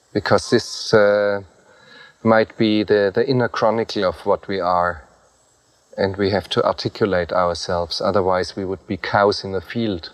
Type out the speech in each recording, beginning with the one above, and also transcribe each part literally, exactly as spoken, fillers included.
because this uh, might be the, the inner chronicle of what we are. And we have to articulate ourselves, otherwise we would be cows in a field.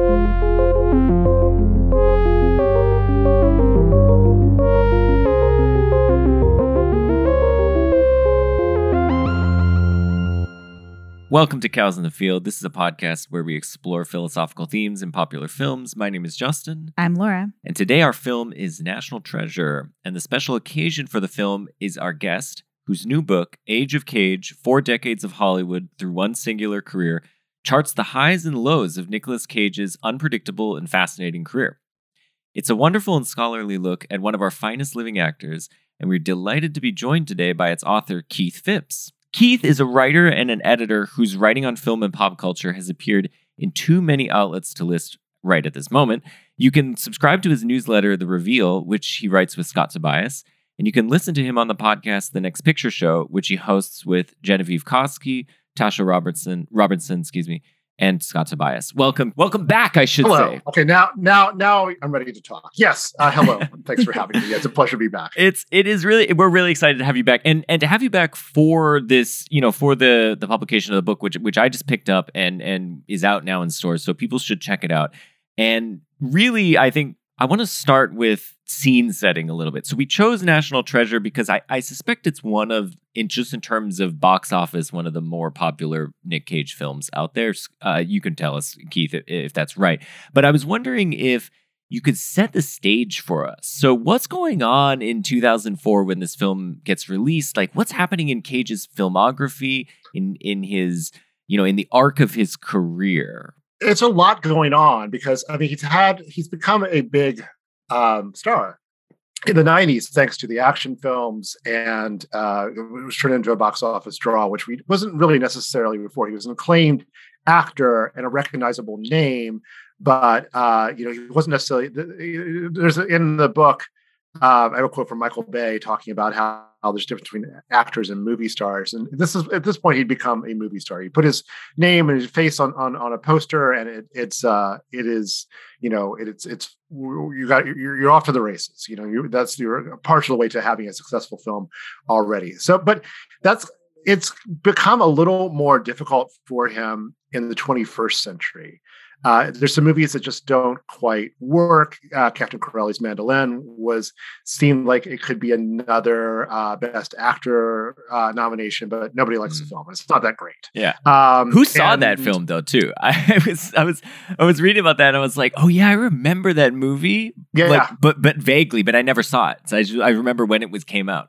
Welcome to Cows in the Field. This is a podcast where we explore philosophical themes in popular films. My name is Justin. I'm Laura. And today our film is National Treasure. And the special occasion for the film is our guest, whose new book, Age of Cage, Four Decades of Hollywood Through One Singular Career, charts the highs and lows of Nicolas Cage's unpredictable and fascinating career. It's a wonderful and scholarly look at one of our finest living actors, and we're delighted to be joined today by its author, Keith Phipps. Keith is a writer and an editor whose writing on film and pop culture has appeared in too many outlets to list right at this moment. You can subscribe to his newsletter, The Reveal, which he writes with Scott Tobias. And you can listen to him on the podcast The Next Picture Show, which he hosts with Genevieve Koski, Tasha Robertson, Robertson, excuse me, and Scott Tobias. Welcome, welcome back, I should hello. say. Okay, now, now, now I'm ready to talk. Yes, uh, hello. Thanks for having me. It's a pleasure to be back. It's, it is really, we're really excited to have you back, and and to have you back for this, you know, for the the publication of the book, which which I just picked up and and is out now in stores, so people should check it out. And really, I think I want to start with scene setting a little bit. So we chose National Treasure because I, I suspect it's one of, in just in terms of box office, one of the more popular Nick Cage films out there. Uh, you can tell us, Keith, if, if that's right. But I was wondering if you could set the stage for us. So what's going on in two thousand four when this film gets released? Like, what's happening in Cage's filmography, in in his, you know, in the arc of his career? It's a lot going on because, I mean, he's had, he's become a big um, star in the nineties, thanks to the action films, and uh, it was turned into a box office draw, which we wasn't really necessarily before. He was an acclaimed actor and a recognizable name, but, uh, you know, he wasn't necessarily, there's in the book, Uh, I have a quote from Michael Bay talking about how, how there's a difference between actors and movie stars. And this is, at this point, he'd become a movie star. He put his name and his face on on, on a poster, and it, it's uh, it is, you know, it, it's it's you got you're, you're off to the races. You know, you, that's your partial way to having a successful film already. So, but that's it's become a little more difficult for him in the twenty-first century. Uh, there's some movies that just don't quite work. Uh, Captain Corelli's Mandolin was seemed like it could be another uh, Best Actor uh, nomination, but nobody likes mm. the film. It's not that great. Yeah. Um, Who saw and, that film though? Too. I was, I was, I was reading about that, and I was like, oh yeah, I remember that movie. Yeah. Like, but but vaguely, but I never saw it. So I, just, I remember when it was came out.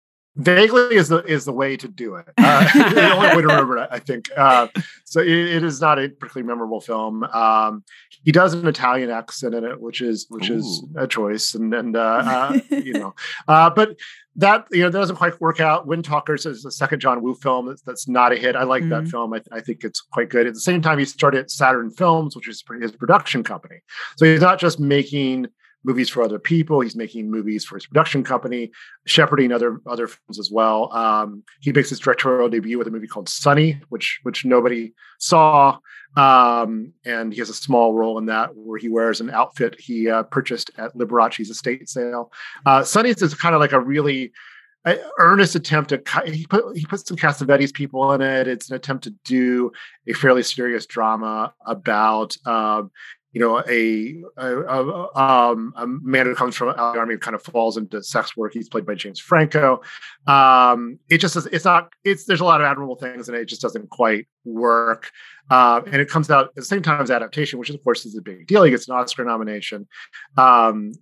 Vaguely is the is the way to do it. Uh, the only way to remember it, I think. Uh, so it, it is not a particularly memorable film. Um, he does an Italian accent in it, which is which Ooh. is a choice, and and uh, uh, you know, uh, but that you know that doesn't quite work out. Wind Talkers is the second John Woo film that's, that's not a hit. I like mm-hmm. that film. I, I think it's quite good. At the same time, he started Saturn Films, which is his production company. So he's not just making movies for other people. He's making movies for his production company, shepherding other other films as well. Um, he makes his directorial debut with a movie called Sunny, which which nobody saw, um, and he has a small role in that where he wears an outfit he uh, purchased at Liberace's estate sale. Uh, Sunny is kind of like a really uh, earnest attempt to he put he put some Cassavetes people in it. It's an attempt to do a fairly serious drama about. Um, You know, a, a, a, um, a man who comes from the army kind of falls into sex work. He's played by James Franco. Um, it just is, it's not, it's, there's a lot of admirable things and it just doesn't quite work. Uh, and it comes out at the same time as adaptation, which of course is a big deal. He gets an Oscar nomination. Um,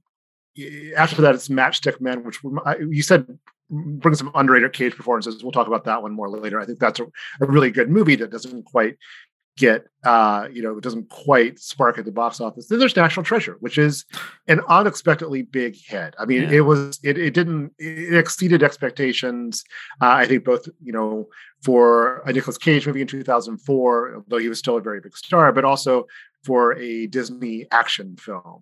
after that, it's Matchstick Men, which you said brings some underrated Cage performances. We'll talk about that one more later. I think that's a, a really good movie that doesn't quite get uh you know it doesn't quite spark at the box office. Then there's National Treasure, which is an unexpectedly big hit. I mean, yeah. it was it, it didn't it exceeded expectations. uh, I think both you know for a Nicolas Cage movie in two thousand four, although he was still a very big star, but also for a Disney action film.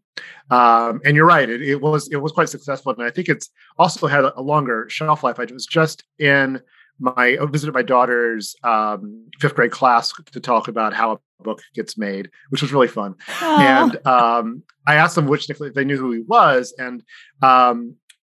Um and you're right, it, it was it was quite successful, and I think it's also had a longer shelf life. I was just in my I visited my daughter's um, fifth grade class to talk about how a book gets made, which was really fun. Aww. And um, I asked them which Nicolas, if they knew who he was, and um,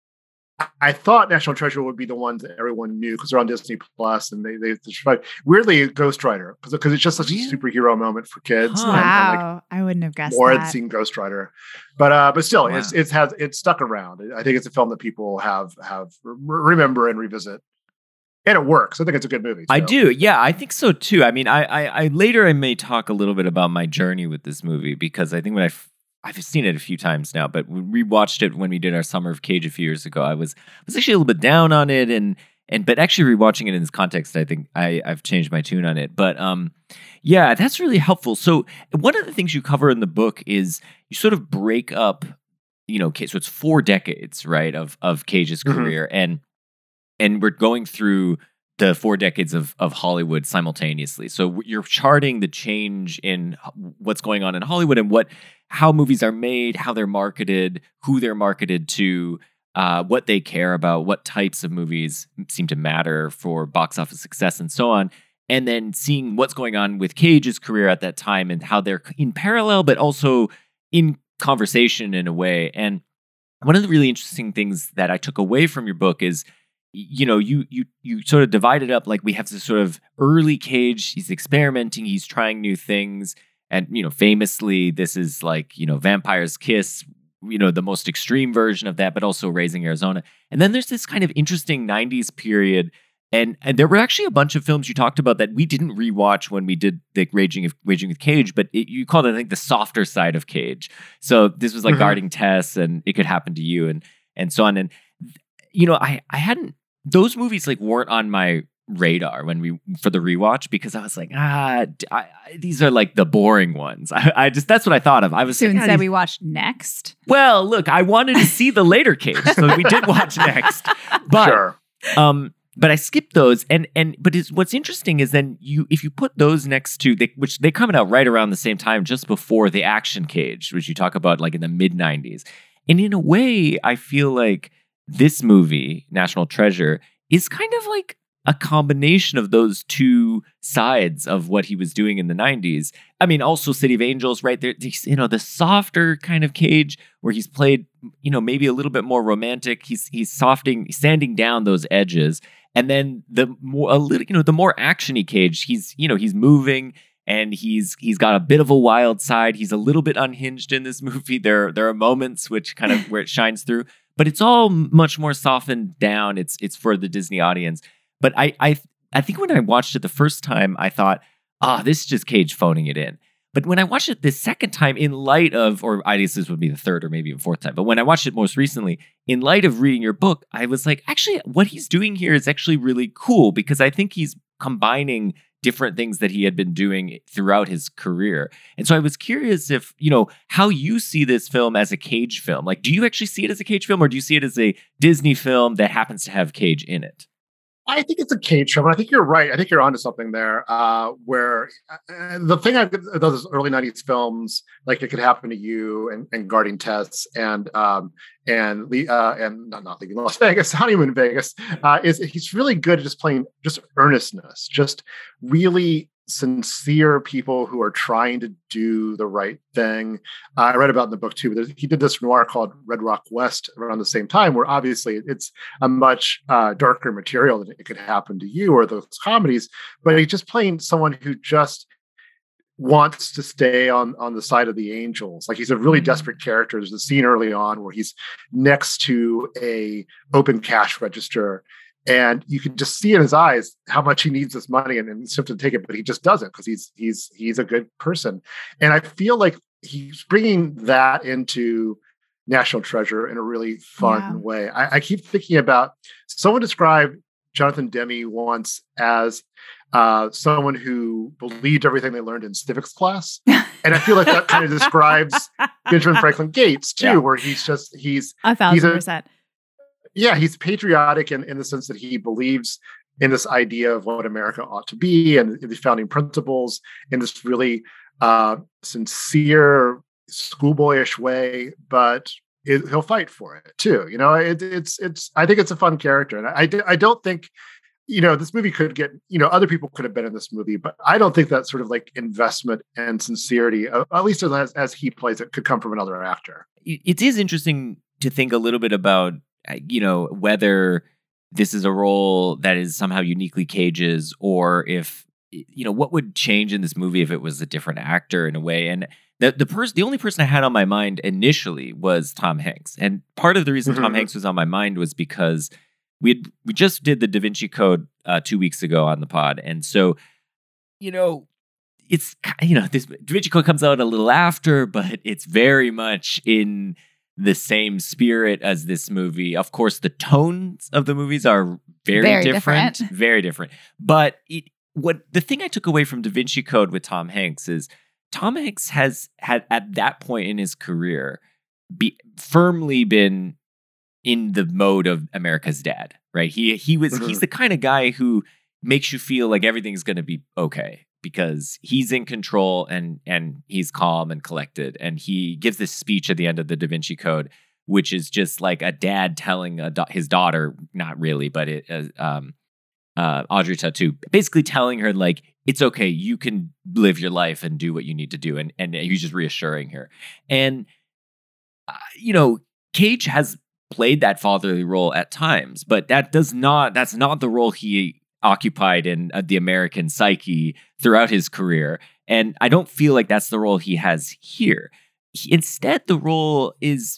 I thought National Treasure would be the ones that everyone knew because they're on Disney Plus, and they they they weirdly Ghost Rider because because it's just such a superhero moment for kids. Huh. And, Wow, and like, I wouldn't have guessed more that. than seeing Ghost Rider, but uh, but still, Wow. it's it's has it's stuck around. I think it's a film that people have have remember and revisit, and it works. I think it's a good movie. I so. do. Yeah, I think so too. I mean, I, I, I later I may talk a little bit about my journey with this movie because I think when I I've seen it a few times now, but we rewatched it when we did our Summer of Cage a few years ago. I was I was actually a little bit down on it, and and but actually rewatching it in this context, I think I I've changed my tune on it. But um, yeah, that's really helpful. So one of the things you cover in the book is you sort of break up, you know, so it's four decades, right, of of Cage's Mm-hmm. career, and and we're going through the four decades of of Hollywood simultaneously. So you're charting the change in what's going on in Hollywood and what how movies are made, how they're marketed, who they're marketed to, uh, what they care about, what types of movies seem to matter for box office success, and so on. And then seeing what's going on with Cage's career at that time and how they're in parallel, but also in conversation in a way. And one of the really interesting things that I took away from your book is, you know, you you you sort of divide it up like we have this sort of early Cage. He's experimenting. He's trying new things. And, you know, famously, this is like, you know, Vampire's Kiss, you know, the most extreme version of that, but also Raising Arizona. And then there's this kind of interesting nineties period. And and there were actually a bunch of films you talked about that we didn't rewatch when we did the Raging of, Raging with Cage, but it, you called it, I think, the softer side of Cage. So this was like Mhm. Guarding Tess and It Could Happen to You and and so on. And, you know, I I hadn't, those movies like weren't on my radar when we for the rewatch because I was like, ah, I, I, these are like the boring ones. I, I just that's what I thought of. I was So like, ah, instead, these- we watched Next. well, look, I wanted to see the later Cage, so we did watch Next, but Sure. um, but I skipped those, and and but it's, what's interesting is then you if you put those next to they, which they come out right around the same time, just before the Action Cage, which you talk about like in the mid nineties, and in a way, I feel like this movie, National Treasure, is kind of like a combination of those two sides of what he was doing in the nineties. I mean, also City of Angels, right there, you know, the softer kind of Cage where he's played, you know, maybe a little bit more romantic. He's he's softing, sanding down those edges. And then the more a little, you know, the more actiony Cage, he's, you know, he's moving and he's he's got a bit of a wild side. He's a little bit unhinged in this movie. There there are moments which kind of where it shines through, but it's all much more softened down. It's it's for the Disney audience. But I, I I think when I watched it the first time, I thought, ah, oh, this is just Cage phoning it in. But when I watched it the second time, in light of, or I guess this would be the third or maybe even fourth time, but when I watched it most recently, in light of reading your book, I was like, actually, what he's doing here is actually really cool because I think he's combining different things that he had been doing throughout his career. And so I was curious if, you know, how you see this film as a Cage film. Like, do you actually see it as a Cage film or do you see it as a Disney film that happens to have Cage in it? I think it's a Cage film, and I think you're right. I think you're onto something there. Uh, where uh, the thing I those early nineties films, like It Could Happen to You and, and Guarding Tess, and um, and uh, and not not Leaving Las Vegas, Honeymoon in Vegas, uh, is he's really good at just playing just earnestness, just really sincere people who are trying to do the right thing. Uh, I read about in the book too, but he did this noir called Red Rock West around the same time, where obviously it's a much uh, darker material than It Could Happen to You or those comedies, but he's just playing someone who just wants to stay on on the side of the angels. Like he's a really desperate character. There's a scene early on where he's next to a open cash register, and you can just see in his eyes how much he needs this money and, and he's tempted to take it, but he just doesn't because he's he's he's a good person. And I feel like he's bringing that into National Treasure in a really fun Yeah. way. I, I keep thinking about someone described Jonathan Demme once as uh, someone who believed everything they learned in civics class, and I feel like that kind of describes Benjamin Franklin Gates too, Yeah. where he's just he's A He's thousand a- percent. yeah, he's patriotic in, in the sense that he believes in this idea of what America ought to be and the founding principles in this really uh, sincere, schoolboyish way, but it, he'll fight for it too. You know, it, it's, it's, I think it's a fun character. And I, I don't think, you know, this movie could get, you know, other people could have been in this movie, but I don't think that sort of like investment and sincerity, uh, at least as, as he plays it, could come from another actor. It is interesting to think a little bit about you know, whether this is a role that is somehow uniquely Cage's, or if, you know, what would change in this movie if it was a different actor in a way. And the the person, the only person I had on my mind initially was Tom Hanks. And part of the reason mm-hmm. Tom Hanks was on my mind was because we had, we just did the Da Vinci Code uh, two weeks ago on the pod, and so, you know, it's, you know, this Da Vinci Code comes out a little after, but it's very much in the same spirit as this movie. Of course, the tones of the movies are very, very different, different, very different. But it, what the thing I took away from Da Vinci Code with Tom Hanks is Tom Hanks has had at that point in his career be firmly been in the mode of America's Dad, right? He he was mm-hmm. he's the kind of guy who makes you feel like everything's going to be okay, because he's in control and and he's calm and collected. And he gives this speech at the end of the Da Vinci Code, which is just like a dad telling a do- his daughter, not really, but it, uh, um, uh, Audrey Tautou, basically telling her, like, it's okay, you can live your life and do what you need to do. And, and he's just reassuring her. And, uh, you know, Cage has played that fatherly role at times, but that does not, that's not the role he occupied in uh, the American psyche throughout his career. And I don't feel like that's the role he has here. He, instead, the role is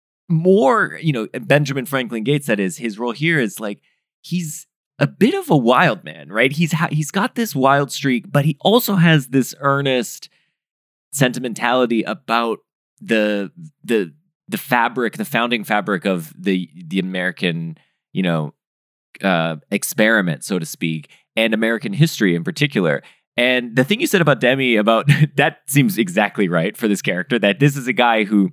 more, you know, Benjamin Franklin Gates, that is, his role here is like, he's a bit of a wild man, right? He's ha- he's got this wild streak, but he also has this earnest sentimentality about the the the fabric, the founding fabric of the the American, you know, uh, experiment, so to speak, and American history in particular. And the thing you said about Demi, about that seems exactly right for this character, that this is a guy who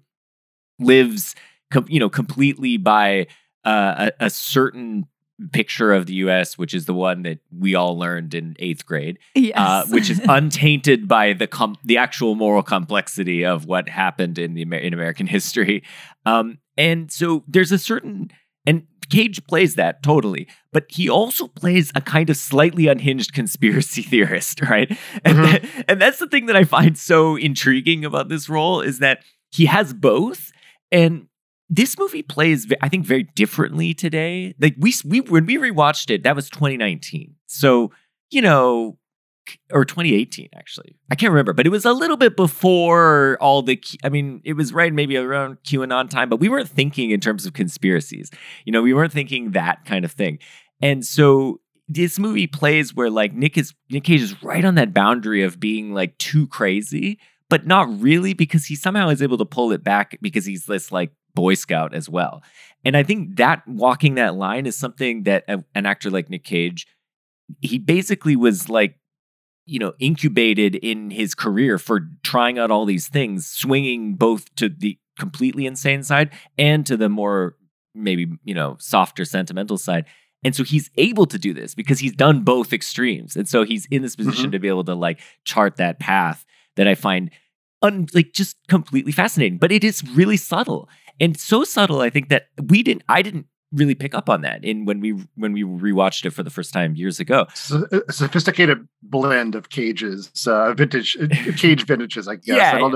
lives, com- you know, completely by uh, a, a certain picture of the U S, which is the one that we all learned in eighth grade, yes. uh, which is untainted by the com- the actual moral complexity of what happened in the Amer- in American history. Um, and so there's a certain, and Cage plays that totally, but he also plays a kind of slightly unhinged conspiracy theorist, right? And, Mm-hmm. that, and that's the thing that I find so intriguing about this role, is that he has both. And this movie plays, I think, very differently today. Like we, we when we rewatched it, that was twenty nineteen. So, you know, or twenty eighteen, actually. I can't remember, but it was a little bit before all the, I mean, it was right maybe around QAnon time, but we weren't thinking in terms of conspiracies. You know, we weren't thinking that kind of thing. And so this movie plays where, like, Nick is, Nick Cage is right on that boundary of being like too crazy, but not really, because he somehow is able to pull it back because he's this like Boy Scout as well. And I think that walking that line is something that a, an actor like Nick Cage, he basically was like, you know, incubated in his career for trying out all these things, swinging both to the completely insane side and to the more maybe, you know, softer sentimental side. And so he's able to do this because he's done both extremes. And so he's in this position mm-hmm. to be able to like chart that path that I find un- like just completely fascinating. But it is really subtle. And so subtle, I think, that we didn't, I didn't really pick up on that in when we when we rewatched it for the first time years ago. So a sophisticated blend of Cages, uh, vintage Cage vintages, I guess. Yeah, I don't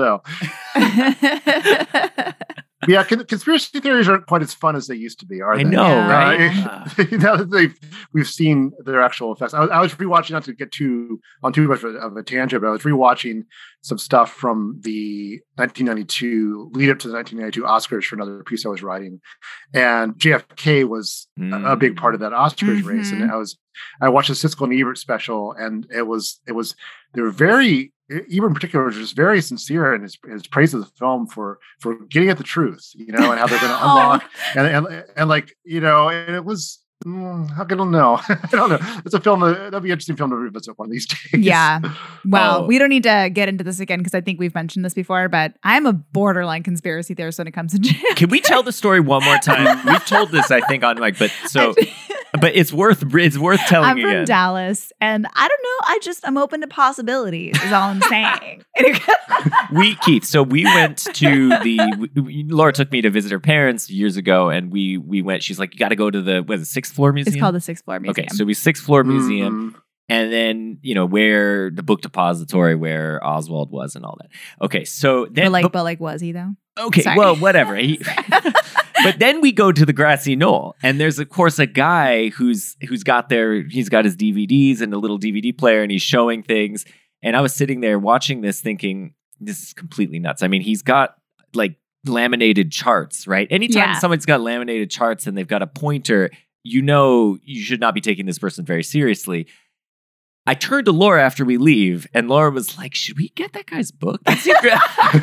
yeah. know. Yeah, con- conspiracy theories aren't quite as fun as they used to be, are I they? know, Yeah. right? Uh, now that they've we've seen their actual effects. I was, I was rewatching, not to get too on too much of a, of a tangent, but I was rewatching some stuff from the nineteen ninety-two lead up to the nineteen ninety-two Oscars for another piece I was writing, and J F K was Mm. a, a big part of that Oscars Mm-hmm. race. And I was I watched the Siskel and Ebert special, and it was it was they were very. Ebert in particular was just very sincere in his, his praise of the film for for getting at the truth, you know, and how they're going to unlock and, and and like, you know, and it was mm, how can I know? I don't know. It's a film that, that'd be an interesting film to revisit one of these days. Yeah. Well, Oh. we don't need to get into this again because I think we've mentioned this before, but I'm a borderline conspiracy theorist when it comes to jail. Can we tell the story one more time? We've told this, I think, on mic, but so, but it's worth it's worth telling I'm from again. Dallas, and I don't know. I just I'm open to possibilities. Is all I'm saying. we Keith, so we went to the we, Laura took me to visit her parents years ago, and we we went. She's like, you got to go to the what is it, sixth floor museum. It's called the Sixth Floor Museum. Okay, so we sixth floor museum. Mhm. And then, you know, where the book depository where Oswald was and all that. Okay, so then but like, but- but like, was he though? okay, Sorry. well, whatever. He, But then we go to the grassy knoll, and there's of course a guy who's who's got their he's got his D V Ds and a little D V D player, and he's showing things. And I was sitting there watching this, thinking, this is completely nuts. I mean, he's got like laminated charts, right? Anytime Yeah. someone's got laminated charts and they've got a pointer, you know you should not be taking this person very seriously. I turned to Laura after we leave, and Laura was like, should we get that guy's book? That seemed great.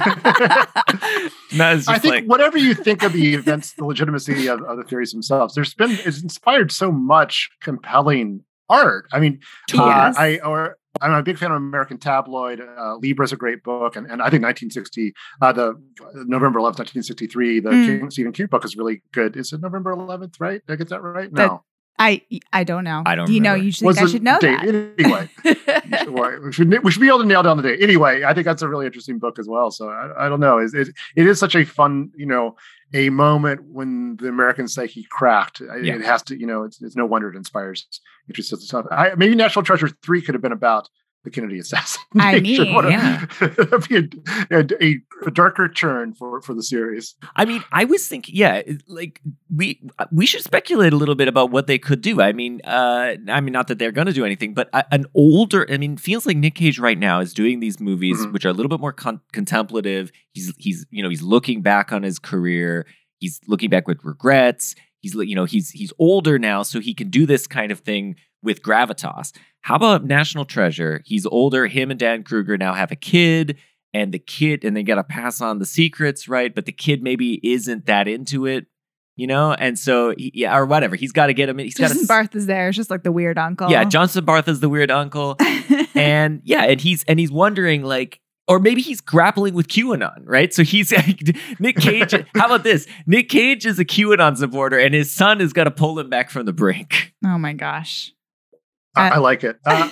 No, it's just I think like, whatever you think of the events, the legitimacy of, of the theories themselves, there's been it's inspired so much compelling art. I mean, Totally. uh, Yes. I or I'm a big fan of American Tabloid. Uh, Libra is a great book, and, and I think nineteen sixty, uh, the November eleventh, nineteen sixty-three, the Mm. King, Stephen King book is really good. Is it November eleventh? Right? Did I get that right? That- No. I I don't know. I don't Do you know? remember. You should What's think I the should know date? that. Anyway. Well, we should we should be able to nail down the date. Anyway, I think that's a really interesting book as well. So I, I don't know. It, it it is such a fun, you know, a moment when the American psyche cracked. Yeah. It has to, you know, it's, it's no wonder it inspires interesting stuff. I, maybe National Treasure three could have been about the Kennedy assassination. I mean, What a- yeah. that'd be a, a, a darker turn for for the series. I mean, I was thinking, yeah, it- like we we should speculate a little bit about what they could do. I mean, uh, I mean, not that they're going to do anything, but a- an older. I mean, it feels like Nick Cage right now is doing these movies Mhm. which are a little bit more con- contemplative. He's he's you know he's looking back on his career. He's looking back with regrets. He's you know he's he's older now, so he can do this kind of thing with gravitas. How about National Treasure? He's older. Him and Dan Kruger now have a kid. And the kid, and they got to pass on the secrets, right? But the kid maybe isn't that into it, you know? And so, he, yeah, or whatever. He's got to get him. He's got Justin to. Barth is there. It's just like the weird uncle. Yeah, Johnson Barth is the weird uncle, and yeah, and he's and he's wondering like, or maybe he's grappling with QAnon, right? So he's Nick Cage. How about this? Nick Cage is a QAnon supporter, and his son has got to pull him back from the brink. Oh my gosh. I, Uh, I like it. Uh,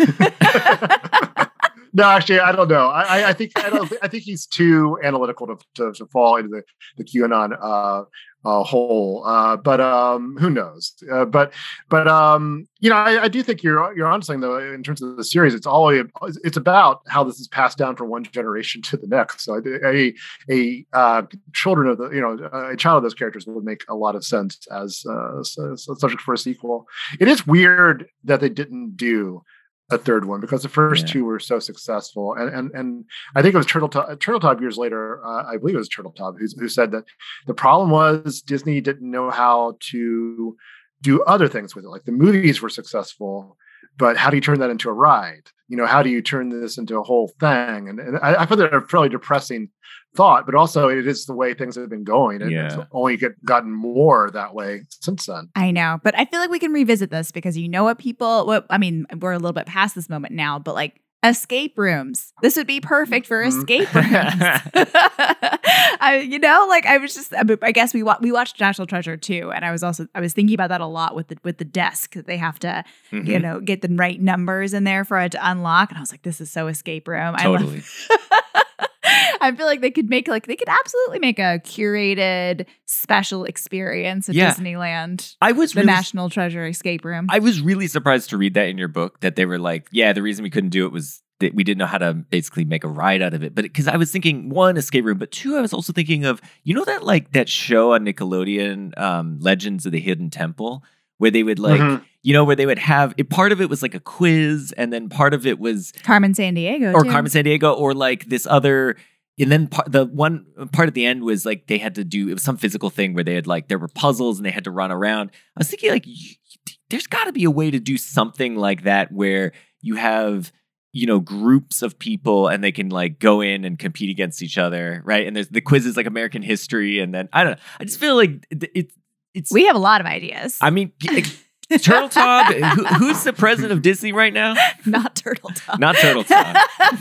no, actually, I don't know. I, I, I think I don't. I think he's too analytical to, to, to fall into the the QAnon uh, uh, hole. Uh, but um, who knows? Uh, but but um, you know, I, I do think you're you're on something though. In terms of the series, it's all it's about how this is passed down from one generation to the next. So a a uh, children of the you know a child of those characters would make a lot of sense as uh, as a subject for a sequel. It is weird that they didn't do a third one because the first Yeah. two were so successful, and and and I think it was Turtletop. Turtletop years later, uh, I believe it was Turtletop who, who said that the problem was Disney didn't know how to do other things with it. Like the movies were successful, but how do you turn that into a ride? You know, how do you turn this into a whole thing? And, and I, I find that a fairly depressing thought, but also it is the way things have been going, and it's Yeah. only get gotten more that way since then. I know, but I feel like we can revisit this because you know what people, what I mean, we're a little bit past this moment now, but like escape rooms. This would be perfect for Mhm. escape rooms. I, you know, like I was just, I mean, I guess we wa- we watched National Treasure too, and I was also I was thinking about that a lot with the with the desk that they have to, Mhm. you know, get the right numbers in there for it to unlock, and I was like, this is so escape room. I love- Totally. I feel like they could make like they could absolutely make a curated special experience at Yeah. Disneyland. I was The really National Treasure escape room. I was really surprised to read that in your book that they were like, yeah, the reason we couldn't do it was that we didn't know how to basically make a ride out of it. But because I was thinking, one, escape room, but two, I was also thinking of, you know, that like that show on Nickelodeon, um, Legends of the Hidden Temple, where they would like, Mhm. you know, where they would have it, part of it was like a quiz, and then part of it was Carmen San Diego. or too. Carmen San Diego, or like this other. And then part, the one part at the end was like they had to do it was some physical thing where they had like there were puzzles and they had to run around. I was thinking like y- there's got to be a way to do something like that where you have you know groups of people and they can like go in and compete against each other, right? And there's the quiz is like American history, and then I don't know. I just feel like it, it it's. We have a lot of ideas. I mean, like, Turtle Top. who, who's the president of Disney right now? Not Turtle Top. Not Turtle Top.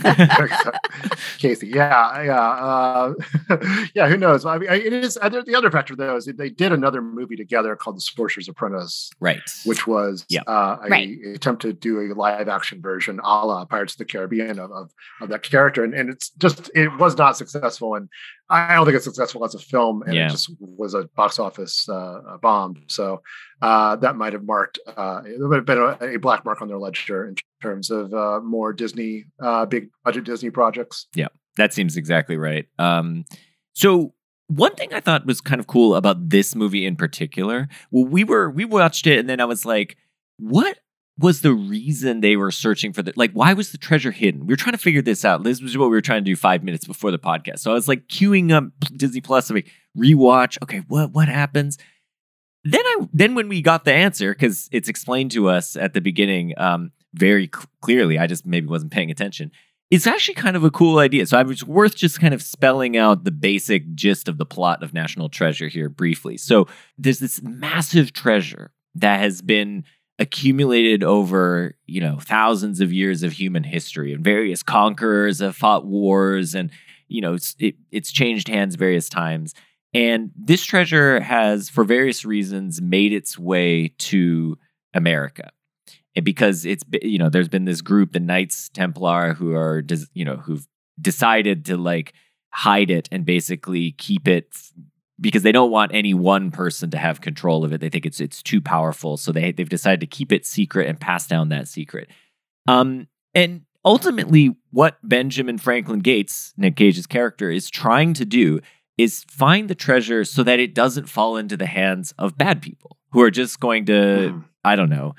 Casey, yeah, yeah, uh, yeah. Who knows? I mean, it is. The other factor, though, is that they did another movie together called The Sorcerer's Apprentice, Right. which was Yeah. uh, a Right. attempt to do a live action version, a la Pirates of the Caribbean, of of, of that character, and, and it's just it was not successful, and I don't think it's successful as a film, and Yeah. it just was a box office uh, bomb. So uh, that might have marked uh, it would have been a, a black mark on their ledger in terms of uh, more Disney, uh, big budget Disney projects. That seems exactly right. Um, so one thing I thought was kind of cool about this movie in particular, well, we were we watched it and then I was like, what was the reason they were searching for the, like, why was the treasure hidden? We were trying to figure this out. This was what we were trying to do five minutes before the podcast. So I was like queuing up Disney Plus, like rewatch. Okay, what what happens? Then I then when we got the answer, because it's explained to us at the beginning um, very c- clearly, I just maybe wasn't paying attention. It's actually kind of a cool idea. So I was worth just kind of spelling out the basic gist of the plot of National Treasure here briefly. So there's this massive treasure that has been accumulated over, you know, thousands of years of human history, and various conquerors have fought wars, and, you know, it's, it, it's changed hands various times. And this treasure has, for various reasons, made its way to America. And because it's, you know, there's been this group, the Knights Templar, who are, you know, who've decided to like hide it and basically keep it, because they don't want any one person to have control of it. They think it's it's too powerful. So they, they've decided to keep it secret and pass down that secret. Um, and ultimately, what Benjamin Franklin Gates, Nick Cage's character, is trying to do is find the treasure so that it doesn't fall into the hands of bad people who are just going to, mm. I don't know.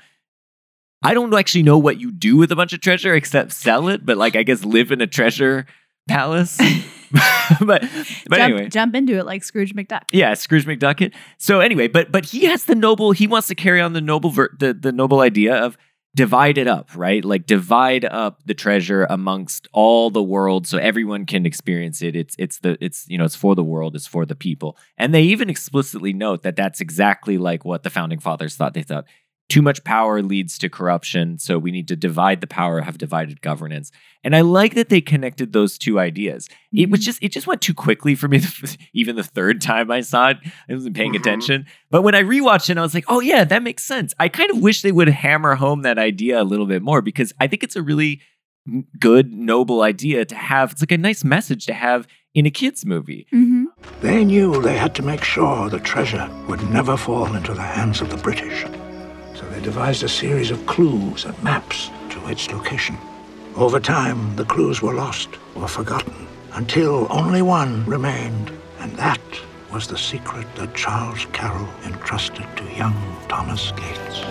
I don't actually know what you do with a bunch of treasure except sell it, but like, I guess live in a treasure palace. but but jump, anyway, jump into it like Scrooge McDuck. Yeah, Scrooge McDuck. So anyway, but but he has the noble. He wants to carry on the noble ver- the the noble idea of divide it up, right? Like divide up the treasure amongst all the world, so everyone can experience it. It's it's the it's you know it's for the world. It's for the people. And they even explicitly note that that's exactly like what the founding fathers thought. They thought too much power leads to corruption, so we need to divide the power, have divided governance. And I like that they connected those two ideas. Mm-hmm. It was just it just went too quickly for me. Even the third time I saw it, I wasn't paying mm-hmm. attention. But when I rewatched it, I was like, oh yeah, that makes sense. I kind of wish they would hammer home that idea a little bit more, because I think it's a really good, noble idea to have. It's like a nice message to have in a kid's movie. Mm-hmm. They knew they had to make sure the treasure would never fall into the hands of the British. So they devised a series of clues and maps to its location. Over time, the clues were lost or forgotten until only one remained, and that was the secret that Charles Carroll entrusted to young Thomas Gates.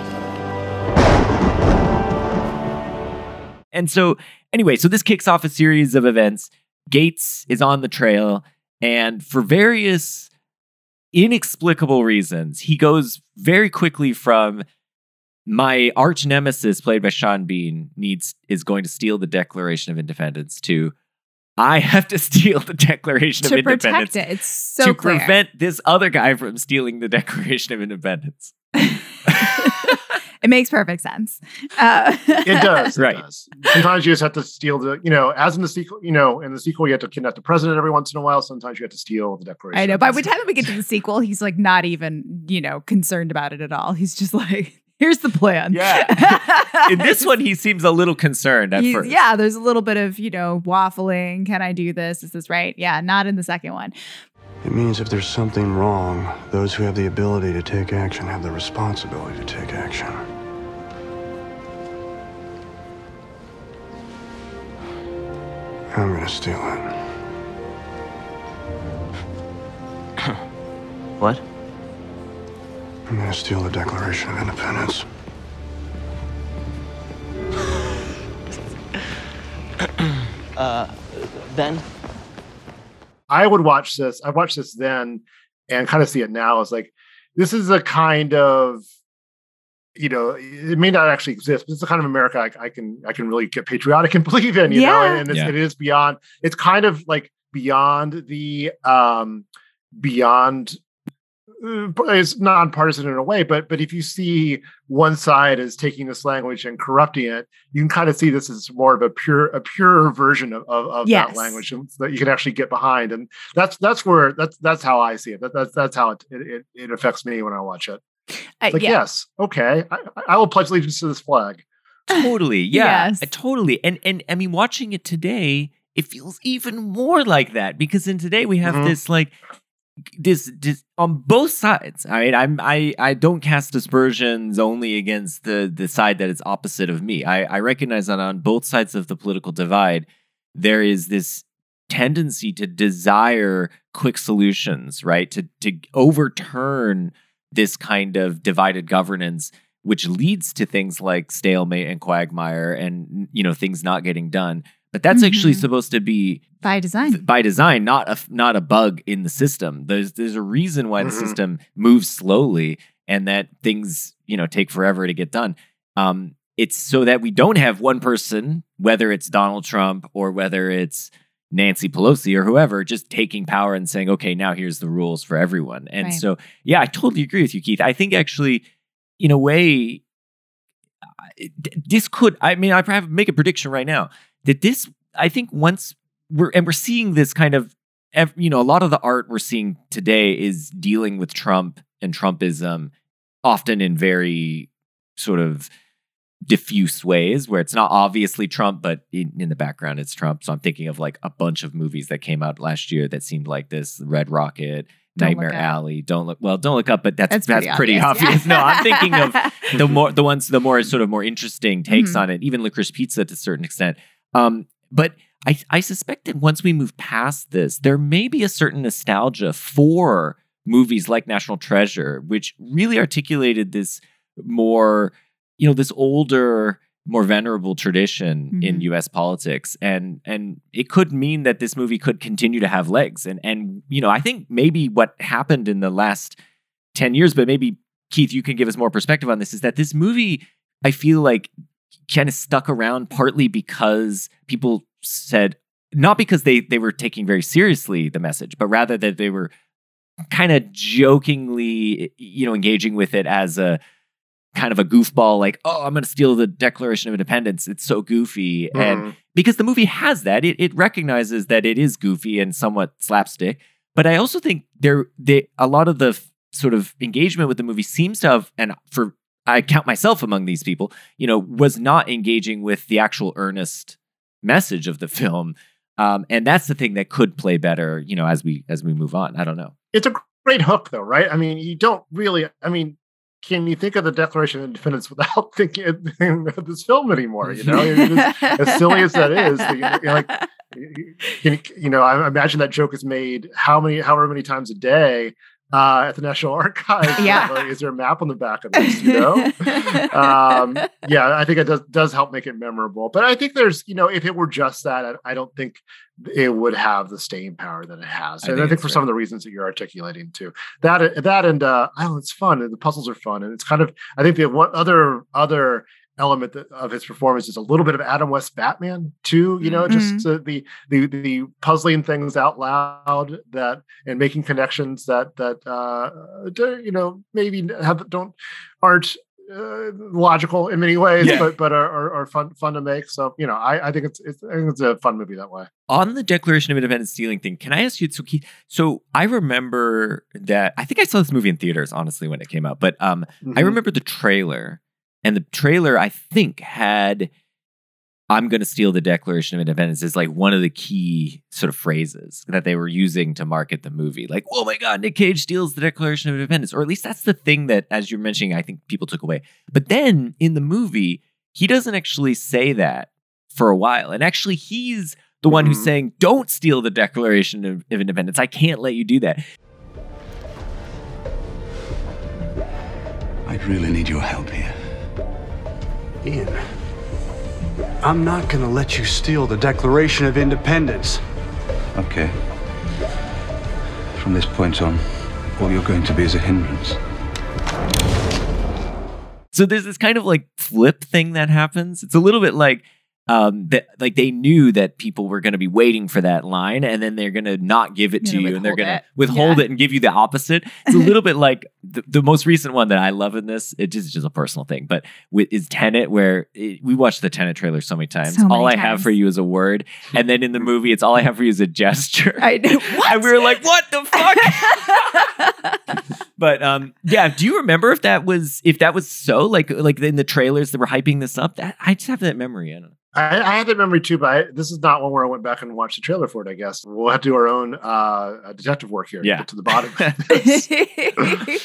And so, anyway, so this kicks off a series of events. Gates is on the trail, and for various inexplicable reasons, he goes very quickly from my arch nemesis, played by Sean Bean, needs is going to steal the Declaration of Independence to I have to steal the Declaration to of Independence protect it. It's so to clear. prevent this other guy from stealing the Declaration of Independence. It makes perfect sense. Uh, it does. It right. does. Sometimes you just have to steal the, you know, as in the sequel, you know, in the sequel, you have to kidnap the president every once in a while. Sometimes you have to steal the Declaration. I know. By the time we get to the sequel, he's like not even, you know, concerned about it at all. He's just like, here's the plan. Yeah. In this one, he seems a little concerned at He's, first. Yeah, there's a little bit of, you know, waffling. Can I do this? Is this right? Yeah, not in the second one. It means if there's something wrong, those who have the ability to take action have the responsibility to take action. I'm gonna steal it. What? I'm gonna steal the Declaration of Independence. uh, then? I would watch this. I watched this then and kind of see it now as like, this is a kind of, you know, it may not actually exist, but it's the kind of America I, I can I can really get patriotic and believe in, you yeah. know, and it's, yeah. it is beyond, it's kind of like beyond the, um, beyond, uh, it's nonpartisan in a way, but but if you see one side as taking this language and corrupting it, you can kind of see this as more of a pure, a purer version of, of, of yes. that language that you can actually get behind. And that's that's where, that's that's how I see it. That, that's that's how it, it, it affects me when I watch it. Uh, like, yeah. yes, okay, I, I will pledge allegiance to this flag. Totally, yeah, Yes. uh, totally. And and I mean, watching it today, it feels even more like that, because in today we have Mhm. this like this, this on both sides. I mean, I'm I I don't cast aspersions only against the the side that is opposite of me. I I recognize that on both sides of the political divide, there is this tendency to desire quick solutions, right? To to overturn this kind of divided governance, which leads to things like stalemate and quagmire and, you know, things not getting done. But that's mm-hmm. actually supposed to be by design, by design, not a not a bug in the system. There's there's a reason why mm-hmm. the system moves slowly and that things, you know, take forever to get done. Um, it's so that we don't have one person, whether it's Donald Trump or whether it's Nancy Pelosi or whoever, just taking power and saying, okay, now here's the rules for everyone. And right. so, yeah, I totally agree with you, Keith. I think actually, in a way, this could, I mean, I probably make a prediction right now that this, I think once we're, and we're seeing this kind of, you know, a lot of the art we're seeing today is dealing with Trump and Trumpism, often in very sort of diffuse ways where it's not obviously Trump, but in, in the background it's Trump. So I'm thinking of like a bunch of movies that came out last year that seemed like this: Red Rocket, Don't Nightmare Alley, Don't Look Well, Don't Look Up, but that's that's, that's pretty, pretty obvious. obvious. Yeah. No, I'm thinking of the more the ones the more sort of more interesting takes mm-hmm. on it, even Licorice Pizza to a certain extent. Um, but I I suspect that once we move past this, there may be a certain nostalgia for movies like National Treasure, which really articulated this more, you know, this older, more venerable tradition mm-hmm. in U S politics. And and it could mean that this movie could continue to have legs. And, and you know, I think maybe what happened in the last ten years, but maybe, Keith, you can give us more perspective on this, is that this movie, I feel like, kind of stuck around partly because people said, not because they, they were taking very seriously the message, but rather that they were kind of jokingly, you know, engaging with it as a kind of a goofball, like, oh, I'm going to steal the Declaration of Independence. It's so goofy. Mm. And because the movie has that, it, it recognizes that it is goofy and somewhat slapstick. But I also think there, they, a lot of the f- sort of engagement with the movie seems to have, and for, I count myself among these people, you know, was not engaging with the actual earnest message of the film. Um, and that's the thing that could play better, you know, as we, as we move on. I don't know. It's a great hook though, right? I mean, you don't really, I mean, can you think of the Declaration of Independence without thinking of this film anymore? You know, just, as silly as that is, you know, like, you, you know, I imagine that joke is made how many, however many times a day uh, at the National Archives. Yeah. Like, is there a map on the back of this? You know, um, yeah, I think it does does help make it memorable. But I think there's, you know, if it were just that, I, I don't think it would have the staying power that it has. And I think, I think for right. some of the reasons that you're articulating too, that that and uh, oh, it's fun, and the puzzles are fun, and it's kind of, I think the one other other element that, of his performance is a little bit of Adam West Batman too. You know, mm-hmm. just uh, the the the puzzling things out loud that and making connections that that uh, do, you know, maybe have don't aren't. Uh, logical in many ways, yeah. but but are, are, are fun fun to make. So you know, I, I think it's, it's I think it's a fun movie that way. On the Declaration of Independence stealing thing, can I ask you? So, Keith, so I remember that I think I saw this movie in theaters, honestly, when it came out. But um, mm-hmm. I remember the trailer, and the trailer I think had "I'm going to steal the Declaration of Independence" is like one of the key sort of phrases that they were using to market the movie. Like, oh my God, Nick Cage steals the Declaration of Independence. Or at least that's the thing that, as you're mentioning, I think people took away. But then in the movie, he doesn't actually say that for a while. And actually, he's the one mm-hmm. who's saying, don't steal the Declaration of, of Independence. I can't let you do that. I'd really need your help here. Ian, I'm not going to let you steal the Declaration of Independence. Okay. From this point on, all you're going to be is a hindrance. So there's this kind of like flip thing that happens. It's a little bit like um, that, like they knew that people were going to be waiting for that line, and then they're going to not give it to you, and they're going to withhold yeah. it and give you the opposite. It's a little bit like the, the most recent one that I love in this. It's just, just a personal thing, but with, is Tenet, where it, we watched the Tenet trailer so many times. So many all I times. have for you is a word, and then in the movie, it's all I have for you is a gesture. I know. What? And we were like, what the fuck? But um, yeah, do you remember if that was if that was so like like in the trailers that were hyping this up? That I just have that memory. I don't know. I, I had that memory too, but I, this is not one where I went back and watched the trailer for it. I guess we'll have to do our own uh, detective work here yeah. to get to the bottom of this.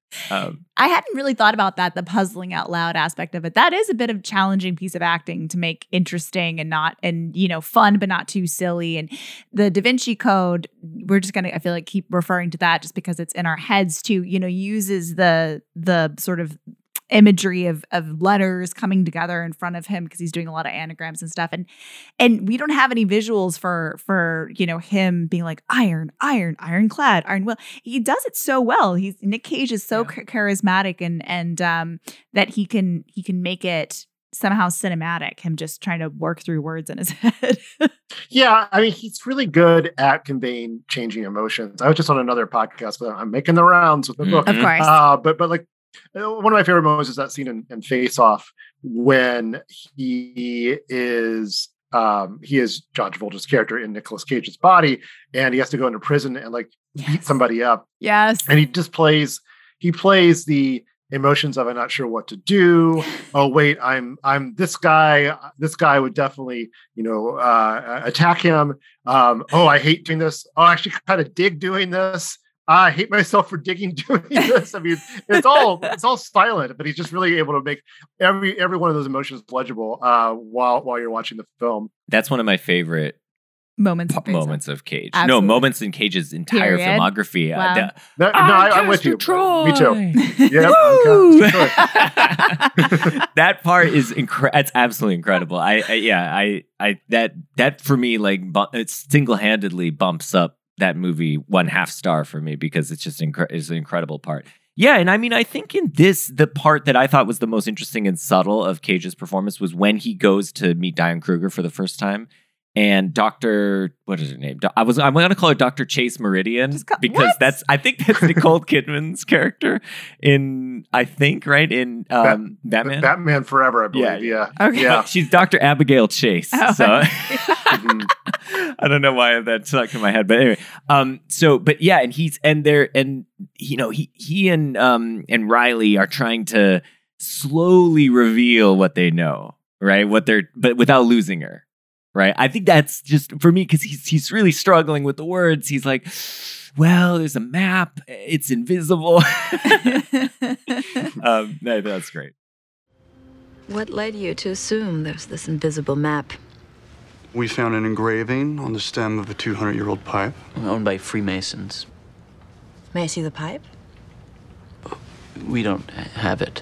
Um, I hadn't really thought about that, the puzzling out loud aspect of it. That is a bit of a challenging piece of acting to make interesting and not, and, you know, fun, but not too silly. And the Da Vinci Code, we're just going to, I feel like, keep referring to that just because it's in our heads too, you know, uses the, the sort of imagery of of letters coming together in front of him because he's doing a lot of anagrams and stuff, and and we don't have any visuals for for you know him being like iron iron ironclad iron will. He does it so well. He's Nick Cage is so yeah. charismatic and and um that he can he can make it somehow cinematic, him just trying to work through words in his head. Yeah, I mean, he's really good at conveying changing emotions. I was just on another podcast, but I'm making the rounds with the book, of course. Uh, but but like. One of my favorite moments is that scene in, in Face Off when he is um, he is John Travolta's character in Nicolas Cage's body, and he has to go into prison and like yes. beat somebody up. Yes, and he just plays he plays the emotions of I'm not sure what to do. Oh wait, I'm I'm this guy. This guy would definitely you know uh, attack him. Um, oh, I hate doing this. Oh, I actually kind of dig doing this. I hate myself for digging doing this. I mean, it's all it's all silent, but he's just really able to make every every one of those emotions legible uh, while while you're watching the film. That's one of my favorite moments p- moments of Cage. Absolutely. No, moments in Cage's entire Period. filmography. Wow. Uh, the, no, no I, I'm with you. Troy. Me too. Yeah, that part is incre- It's absolutely incredible. I, I yeah, I I that that for me like bu- it single handedly bumps up that movie one half star for me because it's just incre- it's an incredible part. Yeah, and I mean, I think in this, the part that I thought was the most interesting and subtle of Cage's performance was when he goes to meet Diane Kruger for the first time. And Doctor what is her name? I was I'm going to call her Doctor Chase Meridian call, because what? that's I think that's Nicole Kidman's character in I think right in um, Bat- Batman. Batman Forever, I believe. Yeah, Yeah, okay. yeah. She's Doctor Abigail Chase. Oh. So I don't know why I have that stuck in my head, but anyway. Um. So, but yeah, and he's and they're and you know he he and um and Riley are trying to slowly reveal what they know, right? What they're but without losing her. Right. I think that's just for me because he's he's really struggling with the words. He's like, well, there's a map. It's invisible. um, no, that's great. What led you to assume there's this invisible map? We found an engraving on the stem of a two hundred year old pipe. Owned by Freemasons. May I see the pipe? We don't have it.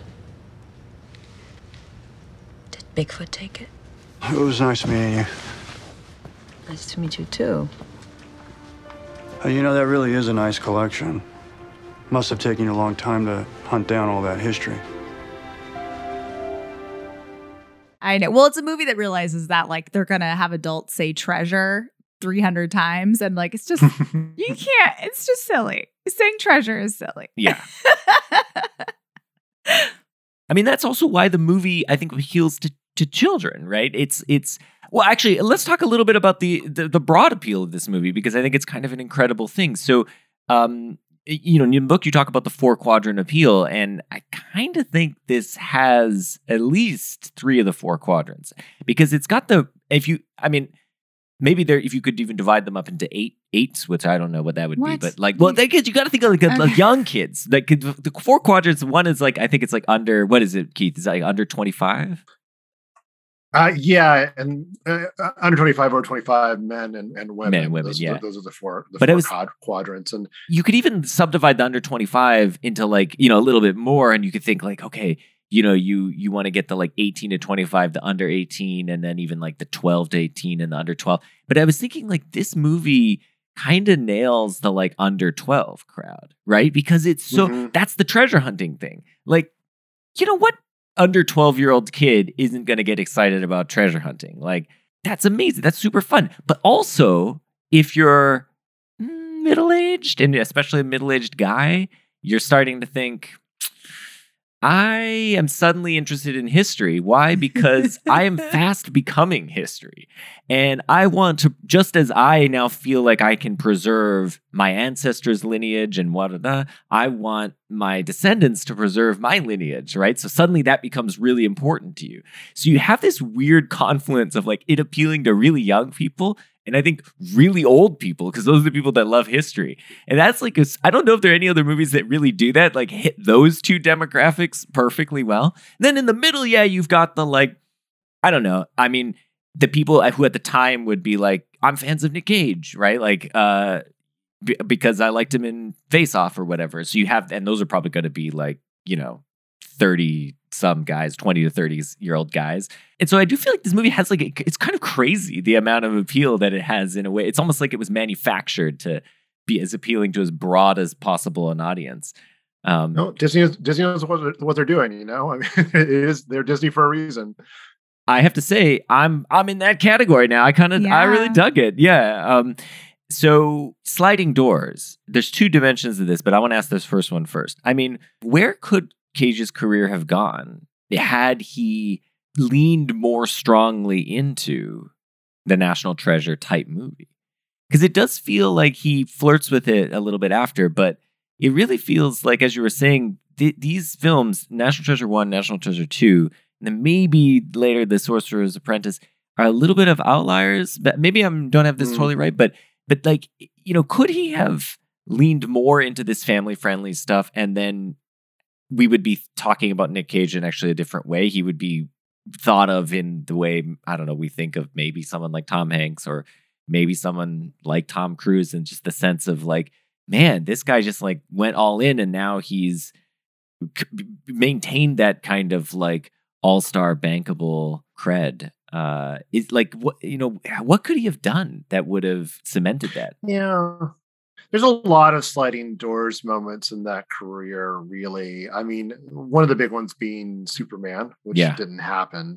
Did Bigfoot take it? It was nice meeting you. Nice to meet you, too. Uh, you know, that really is a nice collection. Must have taken you a long time to hunt down all that history. I know. Well, it's a movie that realizes that, like, they're going to have adults say treasure three hundred times. And, like, it's just, you can't, it's just silly. Saying treasure is silly. Yeah. I mean, that's also why the movie, I think, appeals to, to children, right? It's, it's, well, actually, let's talk a little bit about the, the, the broad appeal of this movie, because I think it's kind of an incredible thing. So, um, you know, in the book, you talk about the four quadrant appeal, and I kind of think this has at least three of the four quadrants, because it's got the, if you, I mean, maybe there, if you could even divide them up into eight eights, which I don't know what that would What? be, but like, well, they kids, you got to think of like, Okay. like young kids. Like the four quadrants, one is like, I think it's like under, what is it, Keith? Is that like under twenty-five? Uh, yeah, and uh, under twenty-five or twenty-five men and, and women. Men and women, those, yeah. Those are the four, the But it four was- quad- quadrants. And You could even subdivide the under twenty-five into like, you know, a little bit more, and you could think like, okay, you know, you you want to get the like eighteen to twenty-five, the under eighteen, and then even like the twelve to eighteen and the under twelve. But I was thinking like this movie kind of nails the like under twelve crowd, right? Because it's so, Mhm. that's the treasure hunting thing. Like, you know what under twelve year old kid isn't going to get excited about treasure hunting? Like, that's amazing. That's super fun. But also, if you're mm, middle-aged, and especially a middle-aged guy, you're starting to think, I am suddenly interested in history. Why? Because I am fast becoming history. And I want to, just as I now feel like I can preserve my ancestors' lineage and what, I want my descendants to preserve my lineage, right? So suddenly that becomes really important to you. So you have this weird confluence of like it appealing to really young people and I think really old people, because those are the people that love history. And that's like, a, I don't know if there are any other movies that really do that, like hit those two demographics perfectly well. And then in the middle, yeah, you've got the like, I don't know. I mean, the people who at the time would be like, I'm fans of Nick Cage, right? Like, uh, b- because I liked him in Face Off or whatever. So you have, and those are probably going to be like, you know, thirty some guys, twenty to thirty year old guys. And so I do feel like this movie has like, a, it's kind of crazy the amount of appeal that it has in a way. It's almost like it was manufactured to be as appealing to as broad as possible an audience. Um, no, Disney, Disney knows what they're, what they're doing, you know? I mean, it is, they're Disney for a reason. I have to say, I'm I'm in that category now. I kind of, Yeah. I really dug it. Yeah. Um, so sliding doors, there's two dimensions of this, but I want to ask this first one first. I mean, where could Cage's career have gone had he leaned more strongly into the National Treasure type movie? Because it does feel like he flirts with it a little bit after, but it really feels like, as you were saying, th- these films, National Treasure one, National Treasure two, and then maybe later The Sorcerer's Apprentice, are a little bit of outliers. But maybe I don't have this Mm. totally right. But but like, you know, could he have leaned more into this family friendly stuff, and then we would be talking about Nick Cage in actually a different way? He would be thought of in the way, I don't know, we think of maybe someone like Tom Hanks or maybe someone like Tom Cruise, and just the sense of like, man, this guy just like went all in, and now he's c- maintained that kind of like all-star bankable cred. Uh, is like, what, you know, what could he have done that would have cemented that? Yeah. There's a lot of sliding doors moments in that career, really. I mean, one of the big ones being Superman, which Yeah. didn't happen.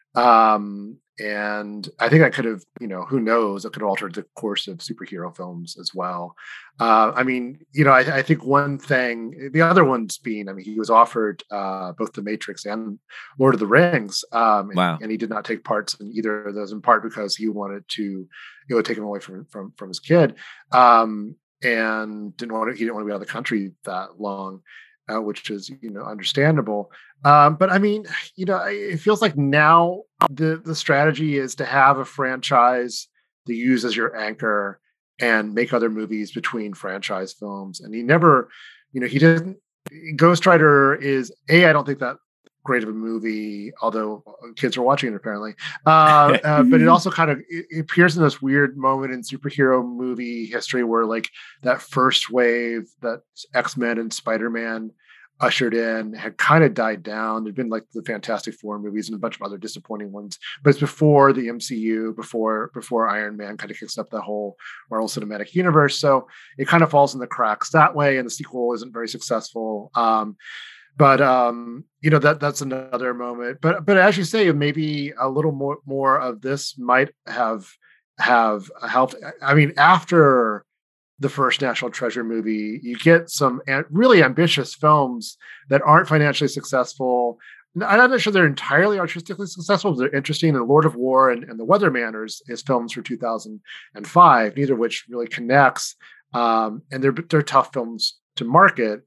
Um, and I think that could have, you know, who knows, it could have altered the course of superhero films as well. Uh, I mean, you know, I, I think one thing, the other one's being, I mean, he was offered uh, both The Matrix and Lord of the Rings. Um, and, Wow. and he did not take parts in either of those, in part because he wanted to, it would take him away from, from, from his kid. Um, and didn't want to, he didn't want to be out of the country that long. Uh, which is, you know, understandable. Um, but I mean, you know, it feels like now the the strategy is to have a franchise to use as your anchor and make other movies between franchise films. And he never, you know, he didn't. Ghost Rider is a, I don't think that great of a movie, although kids are watching it apparently. Uh, uh, but it also kind of it, it appears in this weird moment in superhero movie history where like that first wave that X-Men and Spider-Man ushered in had kind of died down. There'd been like the Fantastic Four movies and a bunch of other disappointing ones, but it's before the M C U, before before Iron Man kind of kicks up the whole Marvel Cinematic Universe. So it kind of falls in the cracks that way, and the sequel isn't very successful. Um, But um, you know, that that's another moment. But but as you say, maybe a little more more of this might have have helped. I mean, after the first National Treasure movie, you get some a- really ambitious films that aren't financially successful. I'm not sure they're entirely artistically successful, but they're interesting. And Lord of War and, and The Weatherman are his films for two thousand five, neither of which really connects. Um, and they're they're tough films to market.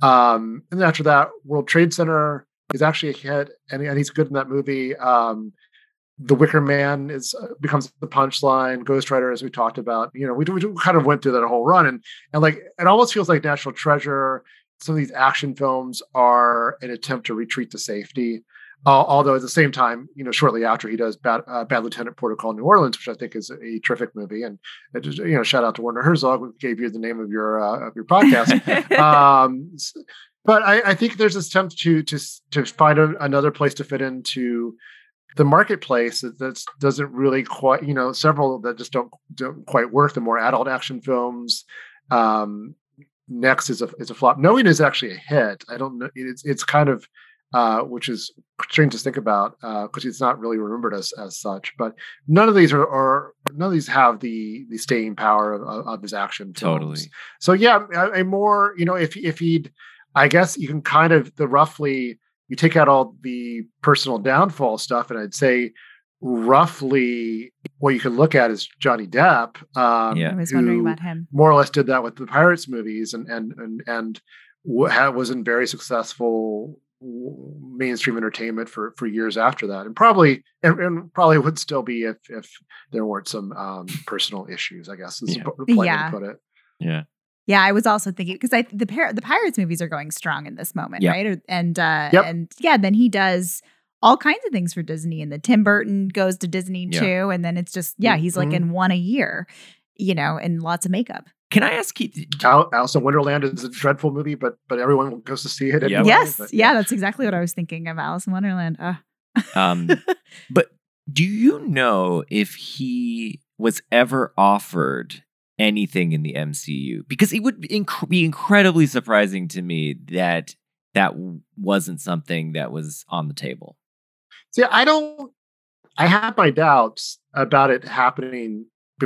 Um, and then after that, World Trade Center is actually a hit, and, and he's good in that movie. Um, the Wicker Man is uh, becomes the punchline. Ghost Rider, as we talked about, you know, we, we kind of went through that whole run, and and like it almost feels like National Treasure. Some of these action films are an attempt to retreat to safety. Uh, although at the same time, you know, shortly after he does Bad, uh, Bad Lieutenant Protocol New Orleans, which I think is a terrific movie, and it just, you know, shout out to Werner Herzog, who gave you the name of your uh, of your podcast. um, but I, I think there's this attempt to to to find a, another place to fit into the marketplace that that's, doesn't really quite, you know, several that just don't don't quite work. The more adult action films. Um, Next is a is a flop. Knowing is actually a hit. I don't know. It's it's kind of. Uh, which is strange to think about because uh, it's not really remembered as as such. But none of these are, are none of these have the the staying power of, of his action films. Totally. So yeah, a, a more, you know, if if he'd, I guess you can kind of the roughly you take out all the personal downfall stuff, and I'd say roughly what you could look at is Johnny Depp. Um, Yeah. I was who wondering about him. More or less did that with the Pirates movies, and and and and was in very successful mainstream entertainment for for years after that, and probably and, and probably would still be if if there weren't some um, personal issues, I guess is Yeah. the polite way Yeah. to put it. Yeah. Yeah, I was also thinking because I the Pir- the Pirates movies are going strong in this moment, Yeah. right? Or- And uh, Yep. and yeah, then he does all kinds of things for Disney, and the Tim Burton goes to Disney Yeah. too, and then it's just yeah, he's like Mhm. in one a year, you know, and lots of makeup. Can I ask you? d- Al- Alice in Wonderland is a dreadful movie, but but everyone goes to see it. Yeah. Anyway, yes, but, yeah, that's exactly what I was thinking of Alice in Wonderland. Uh. Um, but do you know if he was ever offered anything in the M C U? Because it would be, inc- be incredibly surprising to me that that w- wasn't something that was on the table. See, I don't. I have my doubts about it happening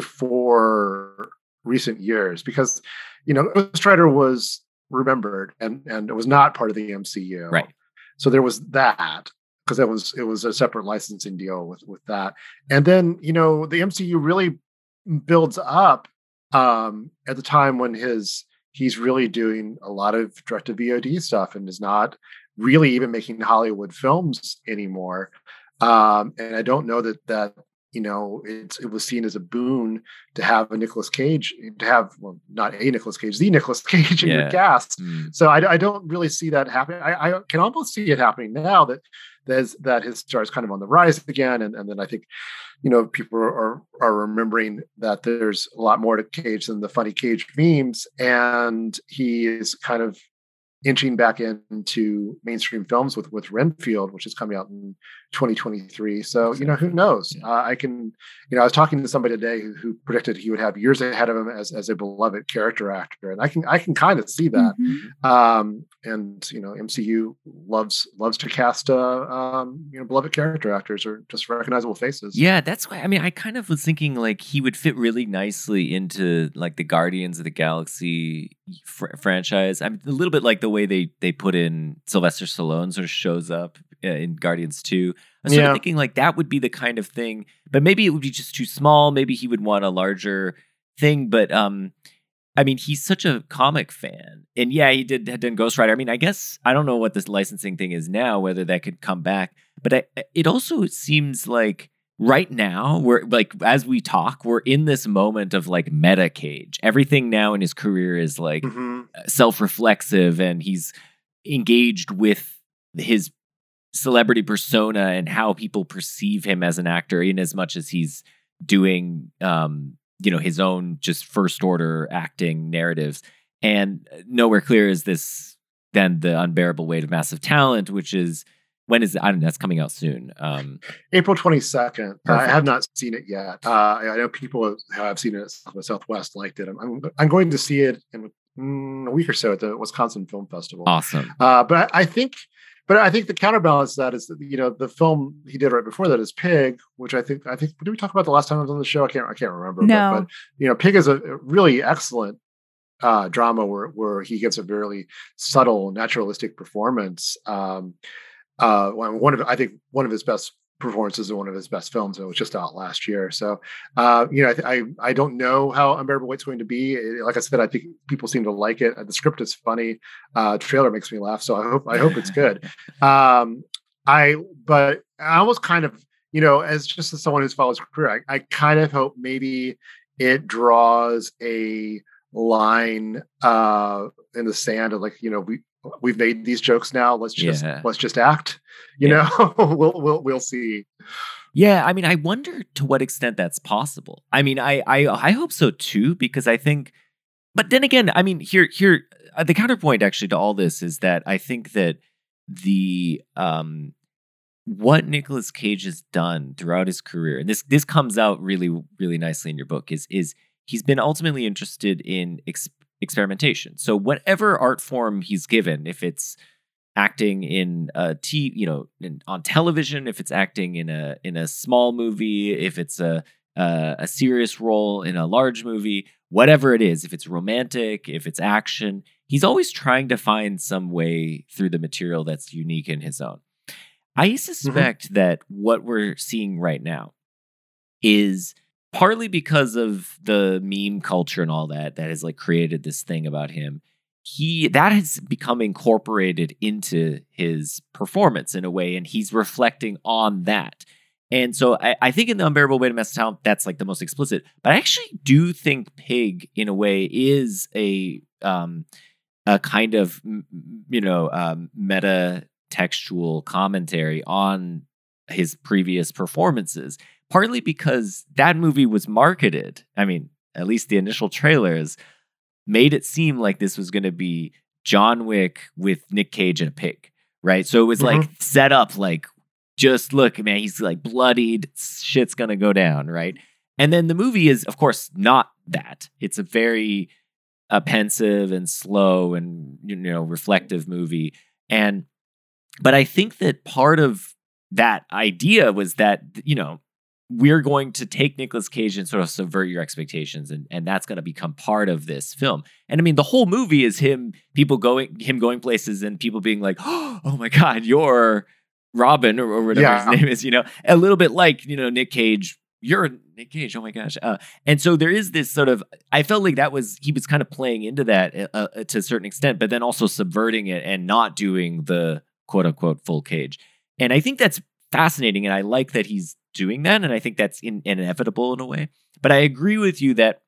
before recent years because, you know, Ghost Rider was remembered and and it was not part of the M C U, Right. So there was that because it was it was a separate licensing deal with with that, and then you know the M C U really builds up um, at the time when his he's really doing a lot of direct to V O D stuff and is not really even making Hollywood films anymore. Um, and I don't know that that you know it's it was seen as a boon to have a Nicolas Cage to have well not a Nicolas Cage the Nicolas Cage in Yeah. your cast. Mm. So I, I don't really see that happening. I, I can almost see it happening now that there's that his star is kind of on the rise again, and and then I think you know people are are remembering that there's a lot more to Cage than the funny Cage memes, and he is kind of inching back into mainstream films with with Renfield, which is coming out in twenty twenty-three. So you know, who knows? Yeah. Uh, I can, you know, I was talking to somebody today who, who predicted he would have years ahead of him as as a beloved character actor, and I can I can kind of see that. Mhm. Um, and you know, M C U loves loves to cast uh, um, you know beloved character actors or just recognizable faces. Yeah, that's why. I mean, I kind of was thinking like he would fit really nicely into like the Guardians of the Galaxy fr- franchise. I mean, a little bit like the way they they put in Sylvester Stallone sort of shows up uh, in Guardians two. I was sort Yeah. of thinking like that would be the kind of thing, but maybe it would be just too small. Maybe he would want a larger thing. But um, I mean, he's such a comic fan, and yeah, he did had done Ghost Rider. I mean, I guess I don't know what this licensing thing is now, whether that could come back. But I, it also seems like right now we're like as we talk, we're in this moment of like meta Cage. Everything now in his career is like Mhm. self-reflexive, and he's engaged with his celebrity persona and how people perceive him as an actor, in as much as he's doing um you know his own just first order acting narratives. And nowhere clear is this then the unbearable weight of massive talent, which is when is I don't know, that's coming out soon. Um April twenty-second. I Perfect. have not seen it yet. Uh, I I know people who have seen it at South- Southwest liked it. I'm, I'm, I'm going to see it in mm, a week or so at the Wisconsin Film Festival. awesome. Uh, but I, I think, but I think the counterbalance to that is that you know the film he did right before that is Pig, which I think I think did we talk about the last time I was on the show? I can't I can't remember. No. But, but you know, Pig is a really excellent uh, drama where where he gives a very subtle, naturalistic performance. Um, uh, one one of I think one of his best performances in one of his best films. And it was just out last year. So, uh, you know, I, I I don't know how Unbearable Weight's going to be. It- like I said, I think people seem to like it. The script is funny. Uh, trailer makes me laugh. So I hope I hope it's good. Um, I but I almost kind of you know as just as someone who's followed his career, I, I kind of hope maybe it draws a line uh, in the sand of like you know we. We've made these jokes now. Let's just Yeah. let's just act. You Yeah. know, we'll we'll we'll see. Yeah, I mean, I wonder to what extent that's possible. I mean, I I I hope so too, because I think. But then again, I mean, here here uh, the counterpoint actually to all this is that I think that the um what Nicolas Cage has done throughout his career, and this this comes out really really nicely in your book, is is he's been ultimately interested in ex- experimentation. So whatever art form he's given, if it's acting in a t you know in, on television, if it's acting in a in a small movie, if it's a a, a serious role in a large movie, whatever it is, if it's romantic, if it's action, he's always trying to find some way through the material that's unique in his own. I suspect that what we're seeing right now is partly because of the meme culture and all that that has like created this thing about him. he that has become incorporated into his performance in a way, and he's reflecting on that. And so I, I think in The Unbearable Weight of Massive Talent, that's like the most explicit. But I actually do think Pig, in a way, is a um, a kind of, you know, um, meta-textual commentary on his previous performances. Partly because that movie was marketed. I mean, at least the initial trailers made it seem like this was going to be John Wick with Nick Cage and a pig, right? So it was mm-hmm. like set up like, just look, man, he's like bloodied, shit's going to go down, right? And then the movie is, of course, not that. It's a very uh, pensive and slow and, you know, reflective movie. And, but I think that part of that idea was that, you know, we're going to take Nicolas Cage and sort of subvert your expectations, and, and that's going to become part of this film. And I mean, the whole movie is him, people going, him going places and people being like, oh my God, you're Robin or, or whatever yeah. his name is, you know, a little bit like, you know, Nick Cage, you're Nick Cage, oh my gosh. Uh, and so there is this sort of, I felt like that was, he was kind of playing into that uh, to a certain extent, but then also subverting it and not doing the quote unquote full Cage. And I think that's fascinating. And I like that he's doing that. And I think that's in, inevitable in a way. But I agree with you that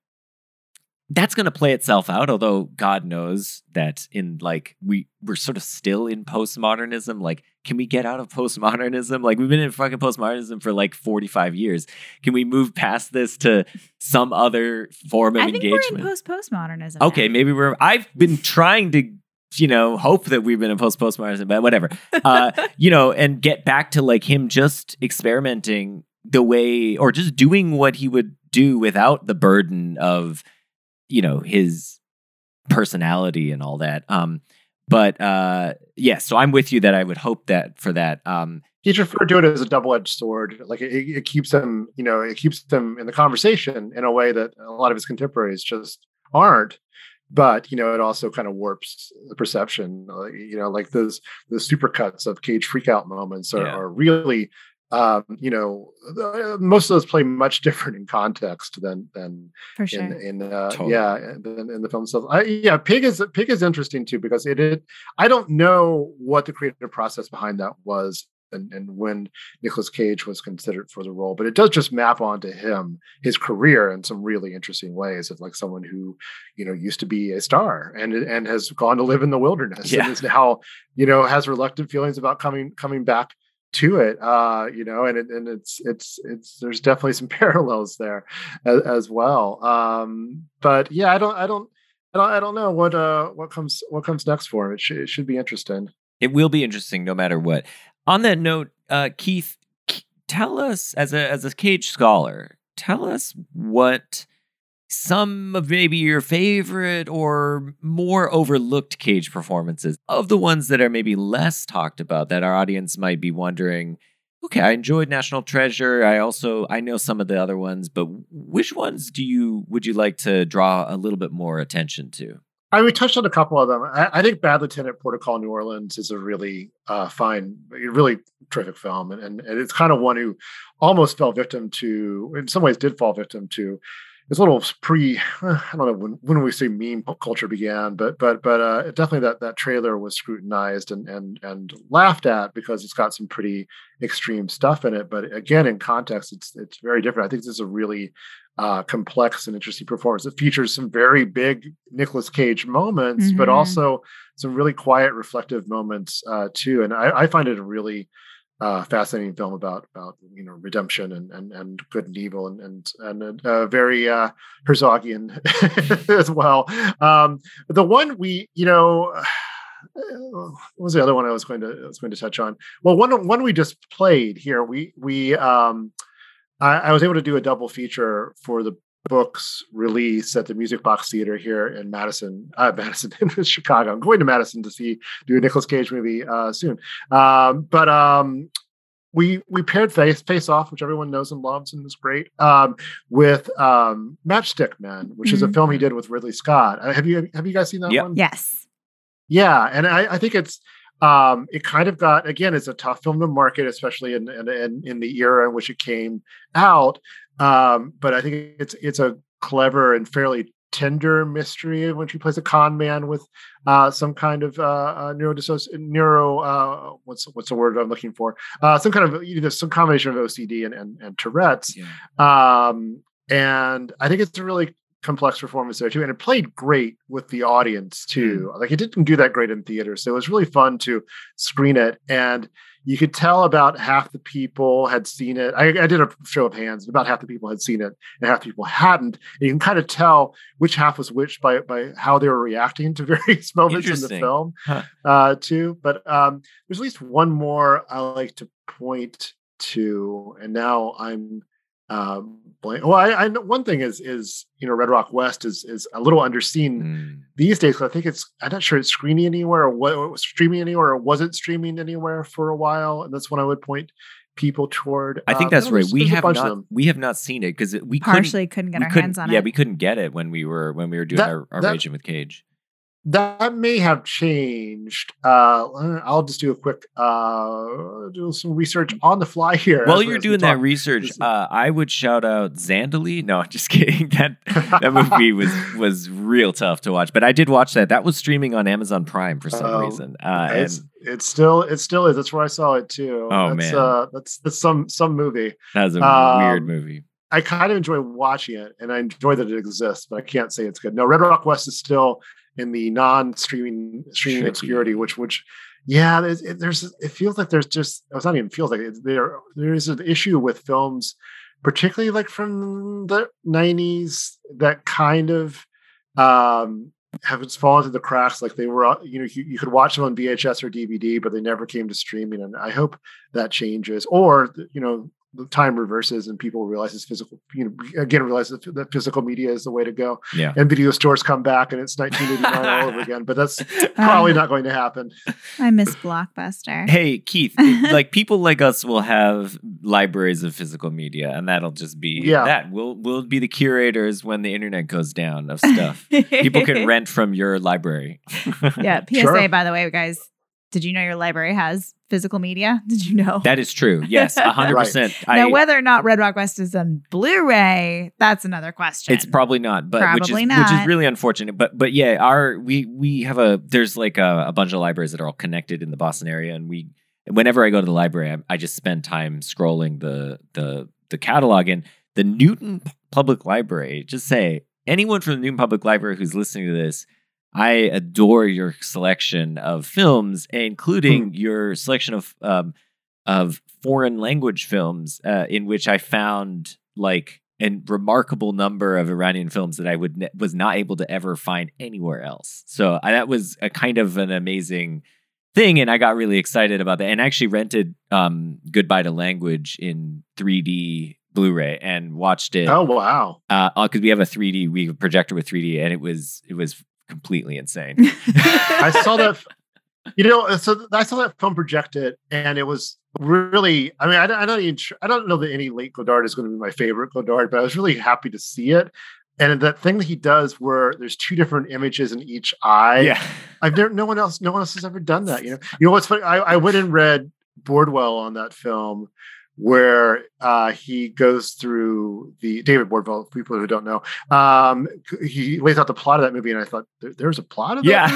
that's going to play itself out. Although God knows that in like, we, we're sort of still in postmodernism. Like, can we get out of postmodernism? Like, we've been in fucking postmodernism for like forty-five years. Can we move past this to some other form of I think engagement? we're in post-postmodernism. Okay. now. Maybe we're, I've been trying to, you know, hope that we've been in post-postmodernism, but whatever. Uh, you know, and get back to like him just experimenting the way, or just doing what he would do without the burden of, you know, his personality and all that. Um, but uh, yes, yeah, so I'm with you that I would hope that for that. Um, He's referred to it as a double-edged sword. Like it, it keeps him, you know, it keeps them in the conversation in a way that a lot of his contemporaries just aren't. But, you know, it also kind of warps the perception. Uh, you know, like those the supercuts of Cage freakout moments are, Yeah. are really, um, you know, uh, most of those play much different in context than than For sure. in, in uh, Totally. yeah, than in the film itself. I, yeah, Pig is Pig is interesting too because it, it. I don't know what the creative process behind that was. And, and when Nicolas Cage was considered for the role, but it does just map onto him, his career in some really interesting ways of like someone who, you know, used to be a star and and has gone to live in the wilderness Yeah. and is now, you know, has reluctant feelings about coming coming back to it. Uh, you know, and it, and it's it's it's there's definitely some parallels there as, as well. Um, but yeah, I don't I don't I don't I don't know what uh what comes what comes next for him. It should it should be interesting. It will be interesting no matter what. On that note, uh, Keith, k- tell us, as a as a Cage scholar, tell us what some of maybe your favorite or more overlooked Cage performances, of the ones that are maybe less talked about, that our audience might be wondering, okay, I enjoyed National Treasure. I also, I know some of the other ones, but which ones do you, would you like to draw a little bit more attention to? I we touched on a couple of them. I, I think Bad Lieutenant Port of Call New Orleans is a really uh, fine, really terrific film, and, and and it's kind of one who almost fell victim to, in some ways, did fall victim to this little pre. I don't know when when we say meme culture began, but but but uh, definitely that that trailer was scrutinized and and and laughed at because it's got some pretty extreme stuff in it. But again, in context, it's it's very different. I think this is a really Uh, complex and interesting performance. It features some very big Nicolas Cage moments, Mm-hmm. but also some really quiet, reflective moments uh, too. And I, I find it a really uh, fascinating film about about you know redemption and and, and good and evil and and and uh, very uh, Herzogian as well. Um, the one we you know. What was the other one I was going to I was going to touch on? Well, one one we just played here. We we um, I, I was able to do a double feature for the book's release at the Music Box Theater here in Madison, uh, Madison, in Chicago. I'm going to Madison to see do a Nicolas Cage movie uh, soon. Um, but um, we we paired Face Face Off, which everyone knows and loves and is great, um, with um, Matchstick Men, which mm-hmm. is a film he did with Ridley Scott. Uh, have you have you guys seen that yep. one? Yes. Yeah, and I, I think it's. Um, it kind of got, again, it's a tough film to market, especially in in, in the era in which it came out. Um, but I think it's it's a clever and fairly tender mystery when she plays a con man with uh, some kind of uh, uh, neurodissoci- neuro uh, what's what's the word I'm looking for? Uh, some kind of you know some combination of O C D and and, and Tourette's. Yeah. Um, and I think it's a really complex performance there too, and it played great with the audience too. Mm. Like it didn't do that great in theaters, so it was really fun to screen it. And you could tell about half the people had seen it. I, I did a show of hands, and about half the people had seen it, and half the people hadn't. And you can kind of tell which half was which by by how they were reacting to various moments in the film, huh. uh, too. But um, there's at least one more I like to point to, and now I'm. Um, well, I, I know one thing is is you know Red Rock West is is a little underseen mm. these days. I think it's I'm not sure it's screening anywhere or what it was streaming anywhere or was it streaming anywhere for a while, and that's when I would point people toward. I think uh, that's right. Was, we have not we have not seen it because we partially couldn't, couldn't get we our couldn't, hands on yeah, it. Yeah, we couldn't get it when we were when we were doing that, our, our that, Raging with Cage. That may have changed. Uh, I'll just do a quick uh, do some research on the fly here. While as, you're as doing that research, uh, I would shout out Zandali. No, I'm just kidding. That that movie was was real tough to watch, but I did watch that. That was streaming on Amazon Prime for some um, reason. Uh, it's, and it's still it still is. That's where I saw it too. Oh that's, man, uh, that's that's some some movie. That's a um, weird movie. I kind of enjoy watching it, and I enjoy that it exists, but I can't say it's good. No, Red Rock West is still in the non-streaming streaming Tricky. obscurity, which which yeah, there's, it, there's it feels like there's just it's not even feels like it, there there is an issue with films, particularly like from the nineties, that kind of um, have fallen through the cracks. Like they were, you know, you, you could watch them on V H S or D V D, but they never came to streaming. And I hope that changes, or you know. The time reverses and people realize this physical, you know, again, realize that, that physical media is the way to go. Yeah. And video stores come back and it's nineteen eighty-nine all over again, but that's probably um, not going to happen. I miss Blockbuster. Hey, Keith, like people like us will have libraries of physical media, and that'll just be yeah. that. We'll, we'll be the curators when the internet goes down of stuff. People can rent from your library. Yeah. P S A, sure. By the way, guys, did you know your library has physical media? Did you know? That is true. Yes, one hundred percent. Right. Now, whether or not Red Rock West is on Blu-ray, that's another question. It's probably not, but probably which is not. which is really unfortunate. But but yeah, our we we have a there's like a, a bunch of libraries that are all connected in the Boston area, and we whenever I go to the library, I, I just spend time scrolling the the the catalog. And the Newton Public Library, just say anyone from the Newton Public Library who's listening to this, I adore your selection of films, including hmm. your selection of um, of foreign language films, uh, in which I found like a remarkable number of Iranian films that I would ne- was not able to ever find anywhere else. So I, that was a kind of an amazing thing, and I got really excited about that. And I actually rented um, Goodbye to Language in three D Blu-ray and watched it. Oh wow! Because uh, we have a three D, we have a projector with three D, and it was it was. completely insane. I saw that, you know, so I saw that film projected, and it was really, I mean, I, I don't even, I don't know that any late Godard is going to be my favorite Godard, but I was really happy to see it. And that thing that he does where there's two different images in each eye. Yeah. I've never, no one else, no one else has ever done that. You know, you know what's funny? I, I went and read Bordwell on that film, where uh, he goes through the David Bordwell, for people who don't know, um, he lays out the plot of that movie, and I thought there, there's a plot of that yeah.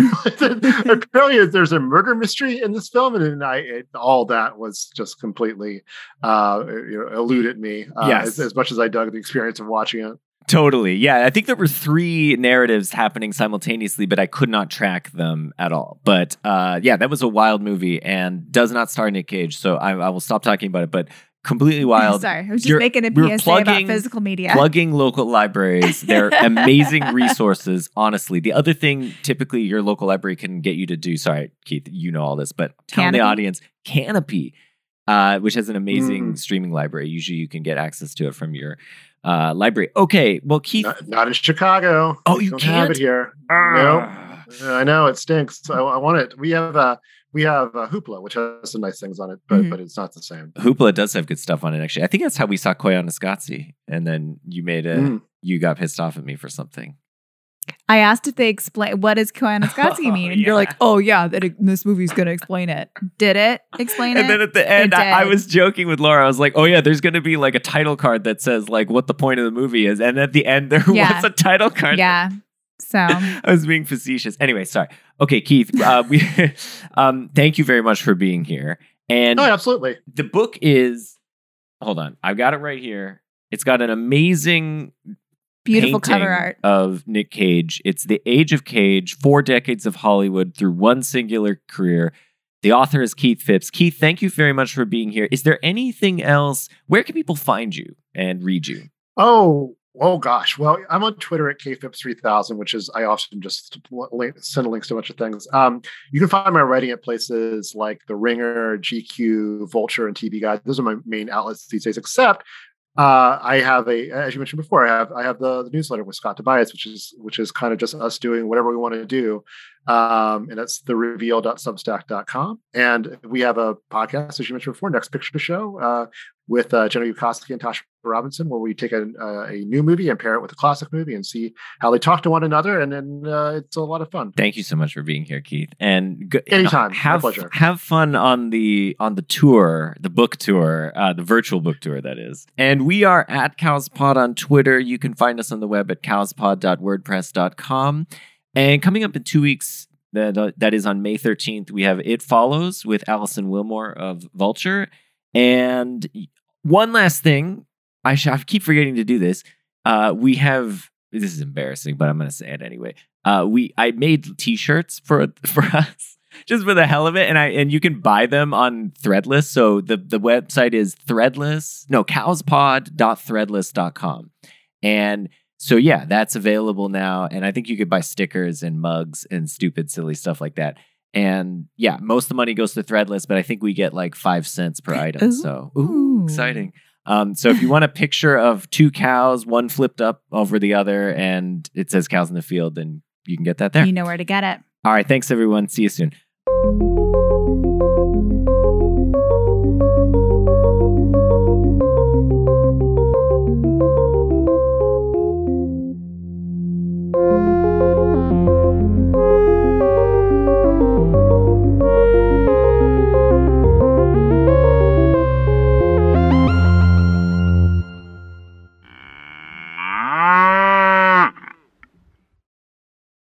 movie. Apparently, there's a murder mystery in this film, and then I it, all that was just completely uh, you know, eluded me. Uh, yes. as, as much as I dug the experience of watching it. Totally. Yeah. I think there were three narratives happening simultaneously, but I could not track them at all. But uh, yeah, that was a wild movie and does not star Nick Cage. So I, I will stop talking about it, but completely wild. Sorry, I was just You're, making a P S A plugging, about physical media. Plugging local libraries. They're amazing resources, honestly. The other thing typically your local library can get you to do, sorry, Keith, you know all this, but tell Canopy? the audience, Canopy, uh, which has an amazing mm. streaming library. Usually you can get access to it from your Uh, library. Okay, well, Keith, not, not in Chicago. Oh, you don't can't have it here. Uh, no, I know it stinks. I, I want it. We have a we have a Hoopla, which has some nice things on it, but mm-hmm. but it's not the same. Hoopla does have good stuff on it. Actually, I think that's how we saw Koyaanisqatsi, and then you made a mm. you got pissed off at me for something. I asked if they explain what does Koyaanisqatsi Oh, mean, and yeah. you're like, "Oh yeah, that this movie's gonna explain it." Did it explain it? And then at the end, It I, I did. was joking with Laura. I was like, "Oh yeah, there's going to be like a title card that says like what the point of the movie is," and at the end there Yeah. was a title card. Yeah. So I was being facetious. Anyway, sorry. Okay, Keith, uh, we um, thank you very much for being here. And Oh, absolutely. the book is, hold on, I've got it right here. It's got an amazing beautiful painting cover art. of Nick Cage. It's The Age of Cage, Four Decades of Hollywood Through One Singular Career. The author is Keith Phipps. Keith, thank you very much for being here. Is there anything else? Where can people find you and read you? Oh, oh gosh. Well, I'm on Twitter at K Phipps three thousand, which is I often just link, send links to a bunch of things. Um, you can find my writing at places like The Ringer, G Q, Vulture, and T V Guide. Those are my main outlets these days. Except uh, I have a, as you mentioned before, I have I have the, the newsletter with Scott Tobias, which is which is kind of just us doing whatever we want to do. Um, and that's the reveal dot substack dot com. And we have a podcast, as you mentioned before, Next Picture Show, uh, with uh, Jenna Yukoski and Tasha Robinson, where we take a, uh, a new movie and pair it with a classic movie and see how they talk to one another. And then uh, it's a lot of fun. Thank you so much for being here, Keith. And go, Anytime. My have pleasure. have fun on the on the tour, the book tour, uh, the virtual book tour, that is. And we are at CowsPod on Twitter. You can find us on the web at cowspod dot wordpress dot com. And coming up in two weeks, that uh, that is on May thirteenth, we have It Follows with Alison Wilmore of Vulture. And one last thing, I, sh- I keep forgetting to do this. Uh, we have, this is embarrassing, but I'm going to say it anyway. Uh, we I made T-shirts for for us just for the hell of it, and I and you can buy them on Threadless. So the the website is Threadless, no cowspod dot threadless dot com, and so yeah, that's available now. And I think you could buy stickers and mugs and stupid, silly stuff like that. And yeah, most of the money goes to Threadless, but I think we get like five cents per item. Ooh. So ooh, exciting. Um, so if you want a picture of two cows, one flipped up over the other, and it says cows in the field, then you can get that there. You know where to get it. All right. Thanks, everyone. See you soon.